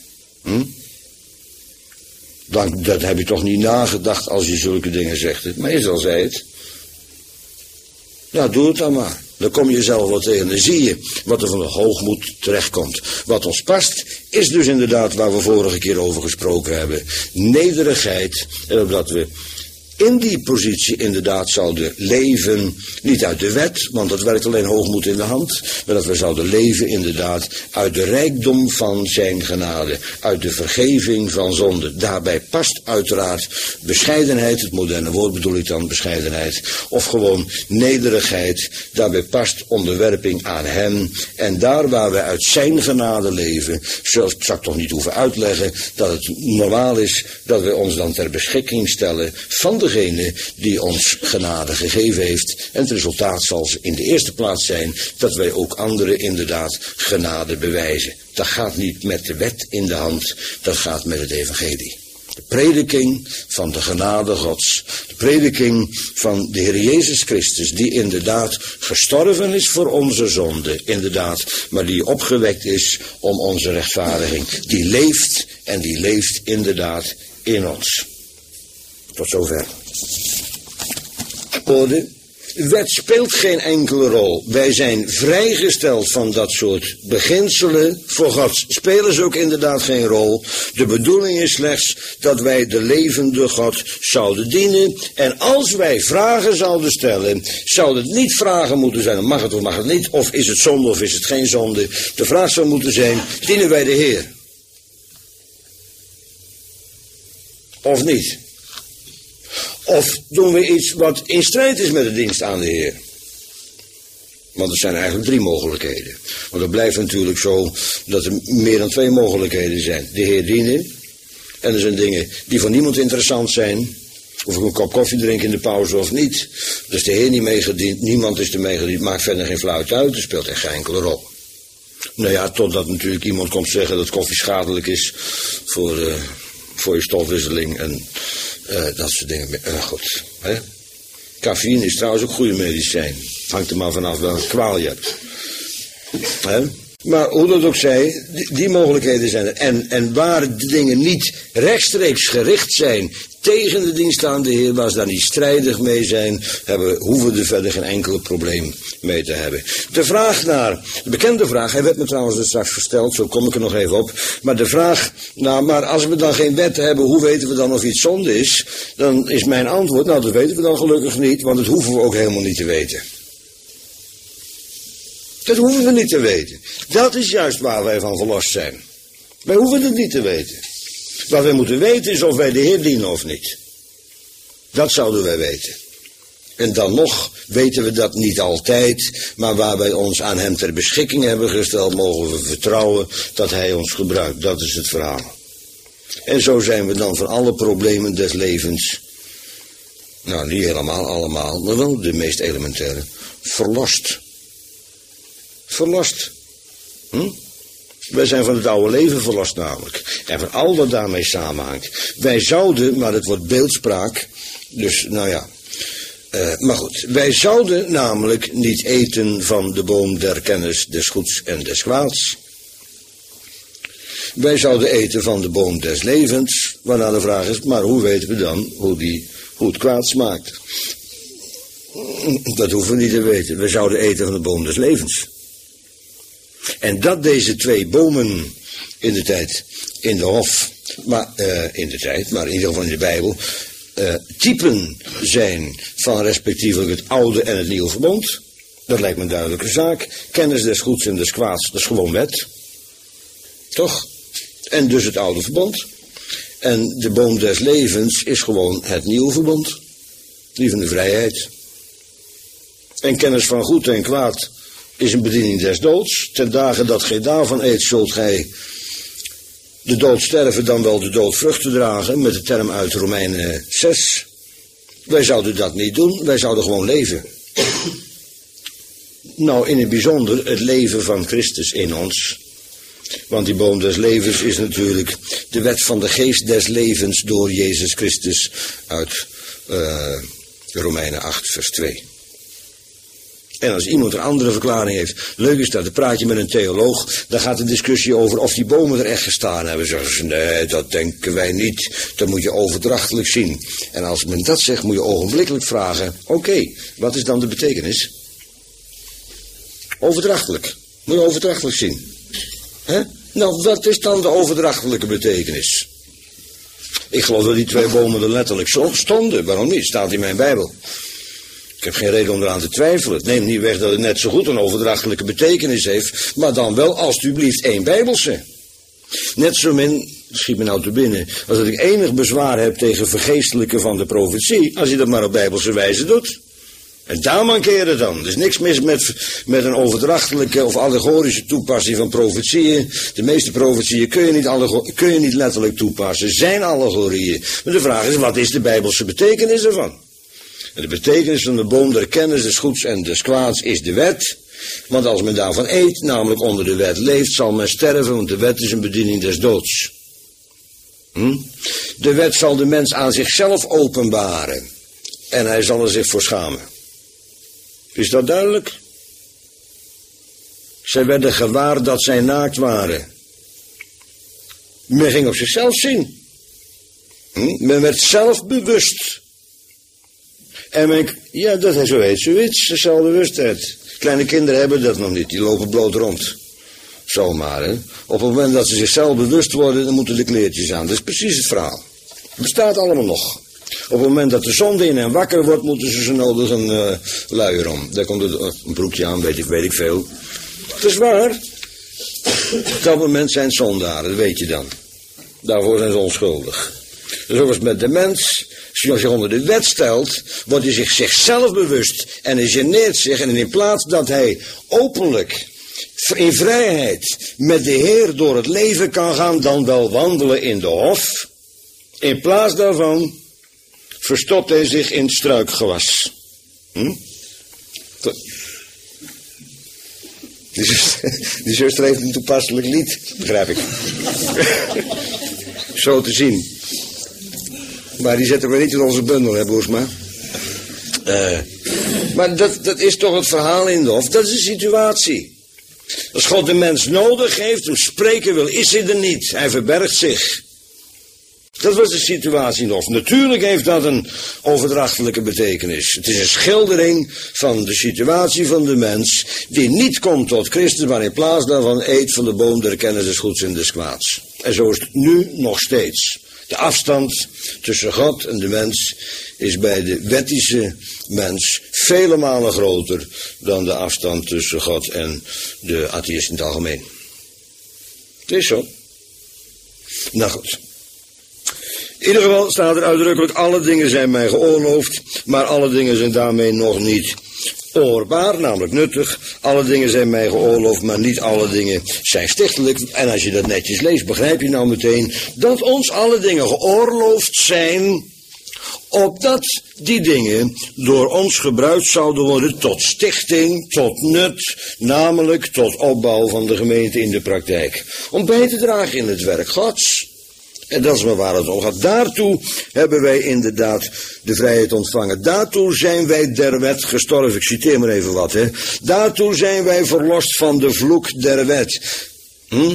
Hm? Dan, dat heb je toch niet nagedacht als je zulke dingen zegt. Maar Israël zei het. Ja, doe het dan maar. Dan kom je zelf wel tegen. Dan zie je wat er van de hoogmoed terechtkomt. Wat ons past is dus inderdaad waar we vorige keer over gesproken hebben. Nederigheid. En opdat we in die positie inderdaad zouden leven, niet uit de wet, want dat werkt alleen hoogmoed in de hand, maar dat we zouden leven inderdaad uit de rijkdom van zijn genade, uit de vergeving van zonde. Daarbij past uiteraard bescheidenheid, het moderne woord bedoel ik dan, bescheidenheid, of gewoon nederigheid. Daarbij past onderwerping aan hem. En daar waar we uit zijn genade leven, zal ik toch niet hoeven uitleggen dat het normaal is dat we ons dan ter beschikking stellen van degene die ons genade gegeven heeft. En het resultaat zal in de eerste plaats zijn dat wij ook anderen inderdaad genade bewijzen. Dat gaat niet met de wet in de hand, dat gaat met het evangelie. De prediking van de genade Gods. De prediking van de Heer Jezus Christus, die inderdaad gestorven is voor onze zonde, inderdaad, maar die opgewekt is om onze rechtvaardiging. Die leeft en die leeft inderdaad in ons. Tot zover. Orde. De wet speelt geen enkele rol. Wij zijn vrijgesteld van dat soort beginselen. Voor God spelen ze ook inderdaad geen rol. De bedoeling is slechts dat wij de levende God zouden dienen. En als wij vragen zouden stellen, zou het niet vragen moeten zijn, mag het of mag het niet, of is het zonde of is het geen zonde. De vraag zou moeten zijn, dienen wij de Heer? Of niet? Of doen we iets wat in strijd is met de dienst aan de Heer? Want er zijn eigenlijk drie mogelijkheden. Want het blijft natuurlijk zo dat er meer dan twee mogelijkheden zijn. De Heer dienen. En er zijn dingen die voor niemand interessant zijn. Of ik een kop koffie drink in de pauze of niet. Dus de Heer niet meegediend. Niemand is er meegediend. Maakt verder geen fluit uit. Dat speelt echt geen enkele rol. Nou ja, totdat natuurlijk iemand komt zeggen dat koffie schadelijk is voor, uh, voor je stofwisseling en uh, dat soort dingen. Uh, goed, hè? Cafeïne is trouwens ook goede medicijn. Hangt er maar vanaf welke kwaal je hebt. Hè? Maar hoe dat ook zij, die, die mogelijkheden zijn er. En, en waar de dingen niet rechtstreeks gericht zijn tegen de dienst aan de Heer, waar ze daar niet strijdig mee zijn, hebben, hoeven we er verder geen enkel probleem mee te hebben. De vraag naar, de bekende vraag, hij werd me trouwens dus straks gesteld, zo kom ik er nog even op. Maar de vraag, nou, maar als we dan geen wet hebben, hoe weten we dan of iets zonde is? Dan is mijn antwoord, nou, dat weten we dan gelukkig niet, want dat hoeven we ook helemaal niet te weten. Dat hoeven we niet te weten. Dat is juist waar wij van verlost zijn. Wij hoeven het niet te weten. Wat wij moeten weten is of wij de Heer dienen of niet. Dat zouden wij weten. En dan nog weten we dat niet altijd, maar waar wij ons aan Hem ter beschikking hebben gesteld, mogen we vertrouwen dat Hij ons gebruikt. Dat is het verhaal. En zo zijn we dan van alle problemen des levens, nou niet helemaal allemaal, maar wel de meest elementaire, verlost. Verlost. Hm? Wij zijn van het oude leven verlost namelijk. En van al wat daarmee samenhangt. Wij zouden, maar het wordt beeldspraak, dus nou ja. Uh, maar goed, wij zouden namelijk niet eten van de boom der kennis des goeds en des kwaads. Wij zouden eten van de boom des levens, waarna de vraag is, maar hoe weten we dan hoe, die, hoe het kwaad smaakt? Dat hoeven we niet te weten. We zouden eten van de boom des levens. En dat deze twee bomen in de tijd, in de hof, maar uh, in de tijd, maar in ieder geval in de Bijbel, uh, typen zijn van respectievelijk het oude en het nieuwe verbond. Dat lijkt me een duidelijke zaak. Kennis des goeds en des kwaads, dat is gewoon wet. Toch? En dus het oude verbond. En de boom des levens is gewoon het nieuwe verbond. Die van de vrijheid. En kennis van goed en kwaad is een bediening des doods. Ten dagen dat gij daarvan eet, zult gij de dood sterven, dan wel de dood vruchten dragen, met de term uit Romeinen zes. Wij zouden dat niet doen, wij zouden gewoon leven. Nou, in het bijzonder het leven van Christus in ons. Want die boom des levens is natuurlijk de wet van de geest des levens door Jezus Christus uit uh, Romeinen acht vers twee. En als iemand een andere verklaring heeft, leuk is dat, dan praat je met een theoloog, dan gaat de discussie over of die bomen er echt gestaan hebben. Zeggen ze, nee, dat denken wij niet, dat moet je overdrachtelijk zien. En als men dat zegt, moet je ogenblikkelijk vragen, oké, okay, wat is dan de betekenis? Overdrachtelijk, moet je overdrachtelijk zien. Hè? Nou, wat is dan de overdrachtelijke betekenis? Ik geloof dat die twee bomen er letterlijk stonden, waarom niet, staat in mijn Bijbel. Ik heb geen reden om eraan te twijfelen. Het neemt niet weg dat het net zo goed een overdrachtelijke betekenis heeft, maar dan wel alstublieft één Bijbelse. Net zo min, schiet me nou te binnen, als dat ik enig bezwaar heb tegen vergeestelijken van de profetie, als je dat maar op Bijbelse wijze doet. En daar mankeren dan. Er is niks mis met, met een overdrachtelijke of allegorische toepassing van profetieën. De meeste profetieën kun je niet, allego- kun je niet letterlijk toepassen, zijn allegorieën. Maar de vraag is, wat is de Bijbelse betekenis ervan? En de betekenis van de boom der kennis des goeds en des kwaads is de wet. Want als men daarvan eet, namelijk onder de wet leeft, zal men sterven, want de wet is een bediening des doods. Hm? De wet zal de mens aan zichzelf openbaren. En hij zal er zich voor schamen. Is dat duidelijk? Zij werden gewaar dat zij naakt waren. Men ging op zichzelf zien. Hm? Men werd zelf bewust. En men, ja, dat is zo heet zoiets, zelfbewustheid. Kleine kinderen hebben dat nog niet, die lopen bloot rond. Zomaar, hè. Op het moment dat ze zichzelf bewust worden, dan moeten de kleertjes aan. Dat is precies het verhaal. Het bestaat allemaal nog. Op het moment dat de zonde in hen wakker wordt, moeten ze zo nodig een uh, luier om. Daar komt het, uh, een broekje aan, weet ik, weet ik veel. Het is waar. Op dat moment zijn het zondaren, dat weet je dan. Daarvoor zijn ze onschuldig. Dus ook als met de mens, als je zich onder de wet stelt, wordt hij zich zichzelf bewust en hij geneert zich. En in plaats dat hij openlijk, in vrijheid, met de Heer door het leven kan gaan, dan wel wandelen in de hof. In plaats daarvan verstopt hij zich in het struikgewas. Hm? Die zuster, die zuster heeft een toepasselijk lied, begrijp ik. Zo te zien. Maar die zetten we niet in onze bundel, hè, Boersma? Uh, maar dat, dat is toch het verhaal in de hof. Dat is de situatie. Als God de mens nodig heeft, hem spreken wil, is hij er niet. Hij verbergt zich. Dat was de situatie in de hof. Natuurlijk heeft dat een overdrachtelijke betekenis. Het is een schildering van de situatie van de mens, die niet komt tot Christus, maar in plaats daarvan eet van de boom der kennis des goeds en des kwaads. En zo is het nu nog steeds. De afstand tussen God en de mens is bij de wettische mens vele malen groter dan de afstand tussen God en de atheïst in het algemeen. Het is zo. Nou goed. In ieder geval staat er uitdrukkelijk, alle dingen zijn mij geoorloofd, maar alle dingen zijn daarmee nog niet oorbaar, namelijk nuttig. Alle dingen zijn mij geoorloofd, maar niet alle dingen zijn stichtelijk. En als je dat netjes leest, begrijp je nou meteen dat ons alle dingen geoorloofd zijn, opdat die dingen door ons gebruikt zouden worden tot stichting, tot nut, namelijk tot opbouw van de gemeente in de praktijk. Om bij te dragen in het werk Gods. En dat is maar waar het om gaat. Daartoe hebben wij inderdaad de vrijheid ontvangen. Daartoe zijn wij der wet gestorven. Ik citeer maar even wat, hè. Daartoe zijn wij verlost van de vloek der wet. Hm?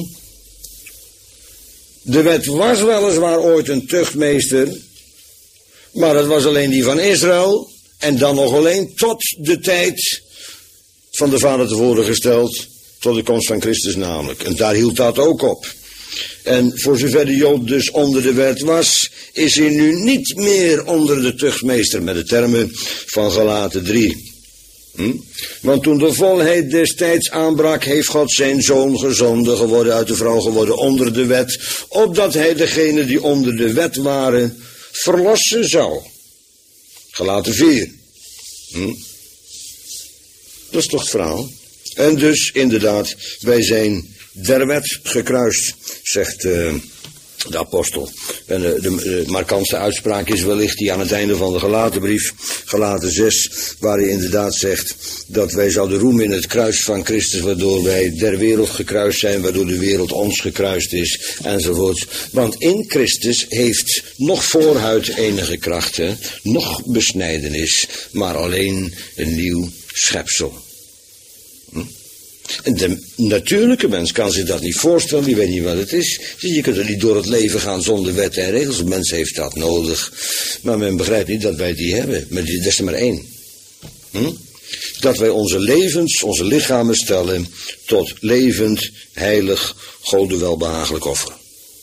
De wet was weliswaar ooit een tuchtmeester, maar het was alleen die van Israël. En dan nog alleen tot de tijd van de Vader tevoren gesteld, tot de komst van Christus namelijk. En daar hield dat ook op. En voor zover de Jood dus onder de wet was, is hij nu niet meer onder de tuchtmeester, met de termen van Galaten drie. Hm? Want toen de volheid destijds aanbrak, heeft God zijn zoon gezonden, geworden uit de vrouw, geworden onder de wet, opdat hij degenen die onder de wet waren, verlossen zou. Galaten vier. Hm? Dat is toch het verhaal? En dus inderdaad, wij zijn der wet gekruist, zegt uh, de apostel. En uh, de, de markantste uitspraak is wellicht die aan het einde van de Galatenbrief, Galaten zes, waar hij inderdaad zegt dat wij zouden roemen in het kruis van Christus, waardoor wij der wereld gekruist zijn, waardoor de wereld ons gekruist is, enzovoort. Want in Christus heeft nog voorhuid enige krachten, nog besnijdenis, maar alleen een nieuw schepsel. Hm? En de natuurlijke mens kan zich dat niet voorstellen, die weet niet wat het is. Dus je kunt er niet door het leven gaan zonder wet en regels. De mens heeft dat nodig. Maar men begrijpt niet dat wij die hebben. Maar die, dat is er maar één. Hm? Dat wij onze levens, onze lichamen stellen tot levend, heilig, Gode welbehagelijk offer.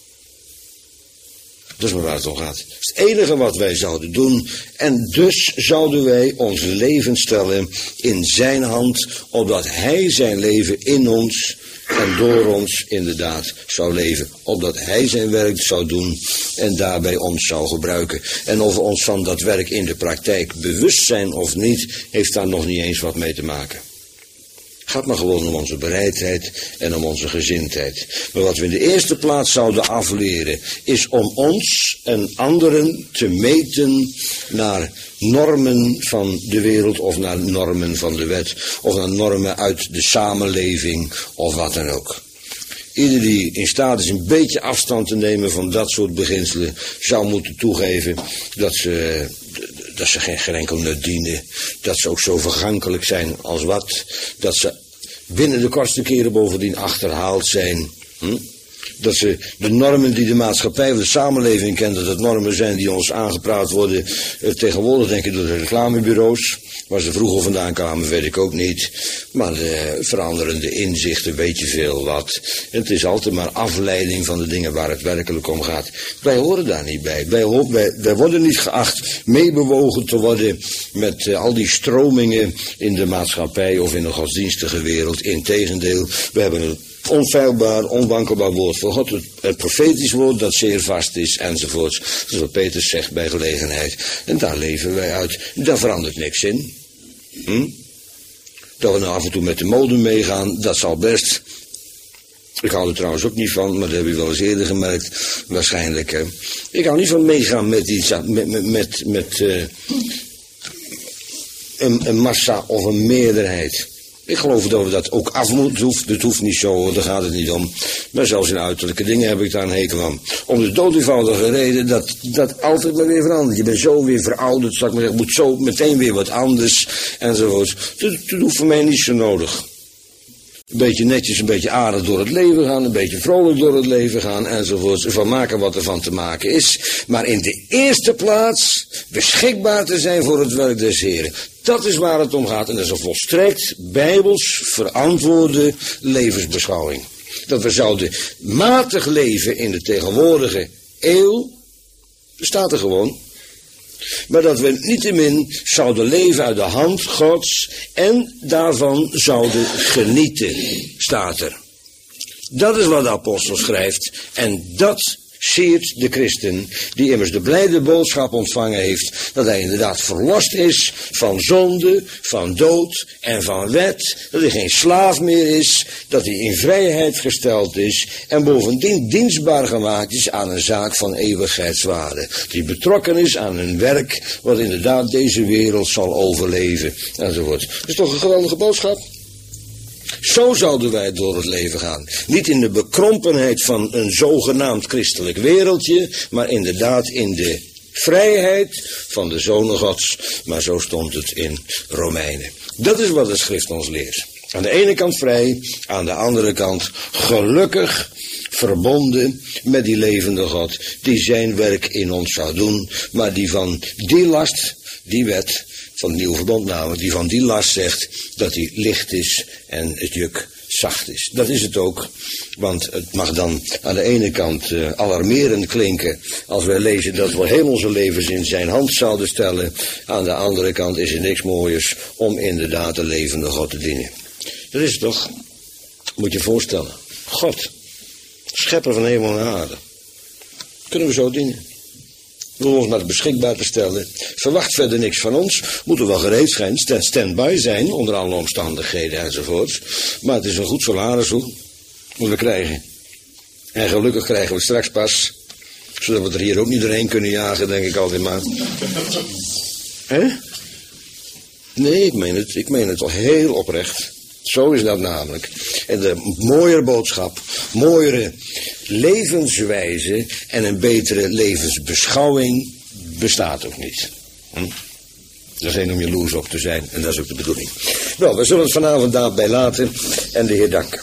Dat is maar waar het om gaat. Dat is het enige wat wij zouden doen. En dus zouden wij ons leven stellen in zijn hand, opdat hij zijn leven in ons en door ons inderdaad zou leven. Opdat hij zijn werk zou doen en daarbij ons zou gebruiken. En of we ons van dat werk in de praktijk bewust zijn of niet, heeft daar nog niet eens wat mee te maken. Het gaat maar gewoon om onze bereidheid en om onze gezindheid. Maar wat we in de eerste plaats zouden afleren, is om ons en anderen te meten naar normen van de wereld of naar normen van de wet. Of naar normen uit de samenleving of wat dan ook. Ieder die in staat is een beetje afstand te nemen van dat soort beginselen, zou moeten toegeven dat ze, dat ze geen, geen enkel nut dienen. Dat ze ook zo vergankelijk zijn als wat. Dat ze binnen de kortste keren bovendien achterhaald zijn. Hm? Dat ze de normen die de maatschappij of de samenleving kent, dat het normen zijn die ons aangepraat worden, eh, tegenwoordig denk ik door de reclamebureaus. Waar ze vroeger vandaan kwamen, weet ik ook niet. Maar de veranderende inzichten weet je veel wat. En het is altijd maar afleiding van de dingen waar het werkelijk om gaat. Wij horen daar niet bij. Wij, ho- wij, wij worden niet geacht meebewogen te worden met uh, al die stromingen in de maatschappij of in de godsdienstige wereld. Integendeel, we hebben een onfeilbaar, onwankelbaar woord voor God. Het, het profetisch woord dat zeer vast is, enzovoorts. Dat is wat Petrus zegt bij gelegenheid. En daar leven wij uit. Daar verandert niks in. Hm? Dat we nou af en toe met de mode meegaan, dat zal best. Ik hou er trouwens ook niet van, maar dat heb je wel eens eerder gemerkt. Waarschijnlijk. Hè. Ik hou niet van meegaan met iets, met, met, met, met uh, een, een massa of een meerderheid. Ik geloof dat we dat ook af moeten. Het, het hoeft niet zo, daar gaat het niet om. Maar zelfs in uiterlijke dingen heb ik daar een hekel aan. Om de dood eenvoudige reden dat dat altijd maar weer verandert. Je bent zo weer verouderd, zal ik maar zeggen, moet zo meteen weer wat anders enzovoort. Dat, dat hoeft voor mij niet zo nodig. Een beetje netjes, een beetje aardig door het leven gaan, een beetje vrolijk door het leven gaan enzovoort. Van maken wat er van te maken is. Maar in de eerste plaats beschikbaar te zijn voor het werk des Heren. Dat is waar het om gaat en dat is een volstrekt bijbels verantwoorde levensbeschouwing. Dat we zouden matig leven in de tegenwoordige eeuw, bestaat er gewoon. Maar dat we niettemin zouden leven uit de hand Gods en daarvan zouden genieten, staat er. Dat is wat de apostel schrijft en dat siert de christen, die immers de blijde boodschap ontvangen heeft, dat hij inderdaad verlost is van zonde, van dood en van wet, dat hij geen slaaf meer is, dat hij in vrijheid gesteld is en bovendien dienstbaar gemaakt is aan een zaak van eeuwigheidswaarde, die betrokken is aan een werk wat inderdaad deze wereld zal overleven enzovoort. Dat is toch een geweldige boodschap? Zo zouden wij door het leven gaan. Niet in de bekrompenheid van een zogenaamd christelijk wereldje, maar inderdaad in de vrijheid van de zonen Gods. Maar zo stond het in Romeinen. Dat is wat de schrift ons leert. Aan de ene kant vrij, aan de andere kant gelukkig verbonden met die levende God, die zijn werk in ons zou doen, maar die van die last, die wet van het nieuwe verbond namelijk, die van die last zegt dat hij licht is en het juk zacht is. Dat is het ook, want het mag dan aan de ene kant uh, alarmerend klinken als wij lezen dat we heel onze levens in zijn hand zouden stellen. Aan de andere kant is er niks mooiers om inderdaad de levende God te dienen. Dat is het toch, moet je voorstellen. God, schepper van hemel en aarde. Kunnen we zo dienen? We hoeven ons maar beschikbaar te stellen. Verwacht verder niks van ons. Moeten we wel gereed zijn, stand-by zijn, onder alle omstandigheden enzovoort. Maar het is een goed salaris hoe we krijgen. En gelukkig krijgen we straks pas, zodat we er hier ook niet doorheen kunnen jagen, denk ik altijd maar. Hè? Nee, ik meen het, ik meen het wel heel oprecht. Zo is dat namelijk. En de mooiere boodschap, mooiere levenswijze en een betere levensbeschouwing bestaat ook niet. Hm? Dat is één om jaloers op te zijn en dat is ook de bedoeling. Nou, we zullen het vanavond daarbij laten en de Heer danken.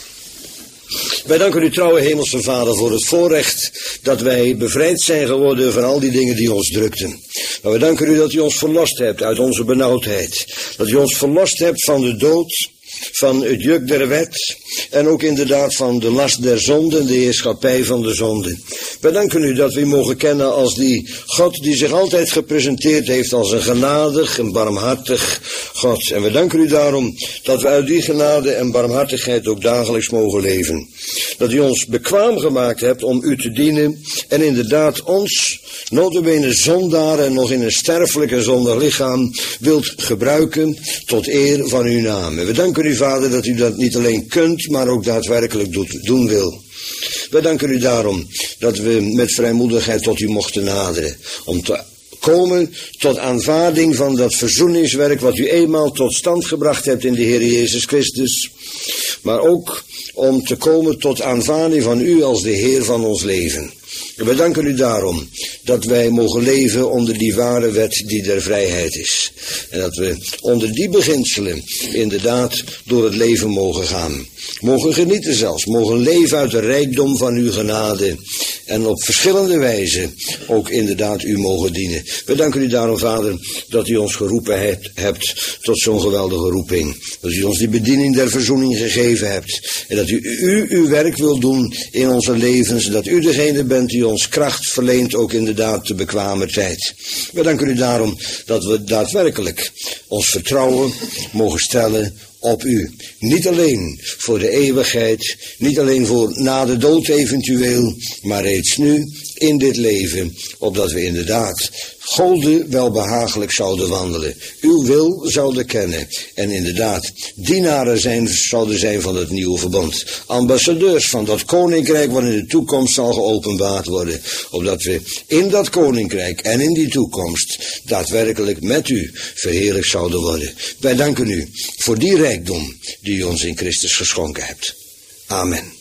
Wij danken u, trouwe hemelse Vader, voor het voorrecht dat wij bevrijd zijn geworden van al die dingen die ons drukten. Maar we danken u dat u ons verlost hebt uit onze benauwdheid. Dat u ons verlost hebt van de dood, van het juk der wet en ook inderdaad van de last der zonde en de heerschappij van de zonde. Wij danken u dat we u mogen kennen als die God die zich altijd gepresenteerd heeft als een genadig en barmhartig God. En we danken u daarom dat we uit die genade en barmhartigheid ook dagelijks mogen leven. Dat u ons bekwaam gemaakt hebt om u te dienen en inderdaad ons, nota bene zondaren nog in een sterfelijk en zondig lichaam, wilt gebruiken tot eer van uw naam. En we danken u, Vader, dat u dat niet alleen kunt, maar ook daadwerkelijk doet, doen wil. Wij danken u daarom dat we met vrijmoedigheid tot u mochten naderen, om te komen tot aanvaarding van dat verzoeningswerk wat u eenmaal tot stand gebracht hebt in de Heer Jezus Christus, maar ook om te komen tot aanvaarding van u als de Heer van ons leven. We danken u daarom dat wij mogen leven onder die ware wet die der vrijheid is. En dat we onder die beginselen inderdaad door het leven mogen gaan. Mogen genieten zelfs, mogen leven uit de rijkdom van uw genade. En op verschillende wijzen ook inderdaad u mogen dienen. We danken u daarom, Vader, dat u ons geroepen hebt, hebt tot zo'n geweldige roeping. Dat u ons die bediening der verzoening gegeven hebt. En dat u, u uw werk wilt doen in onze levens. Dat u degene bent die ons kracht verleent, ook inderdaad de bekwame tijd. We danken u daarom dat we daadwerkelijk ons vertrouwen mogen stellen op u. Niet alleen voor de eeuwigheid, niet alleen voor na de dood eventueel, maar reeds nu in dit leven, opdat we inderdaad Golde welbehagelijk zouden wandelen, uw wil zouden kennen en inderdaad dienaren zijn, zouden zijn van het nieuwe verbond. Ambassadeurs van dat koninkrijk wat in de toekomst zal geopenbaard worden, opdat we in dat koninkrijk en in die toekomst daadwerkelijk met u verheerlijkt zouden worden. Wij danken u voor die rijkdom die u ons in Christus geschonken hebt. Amen.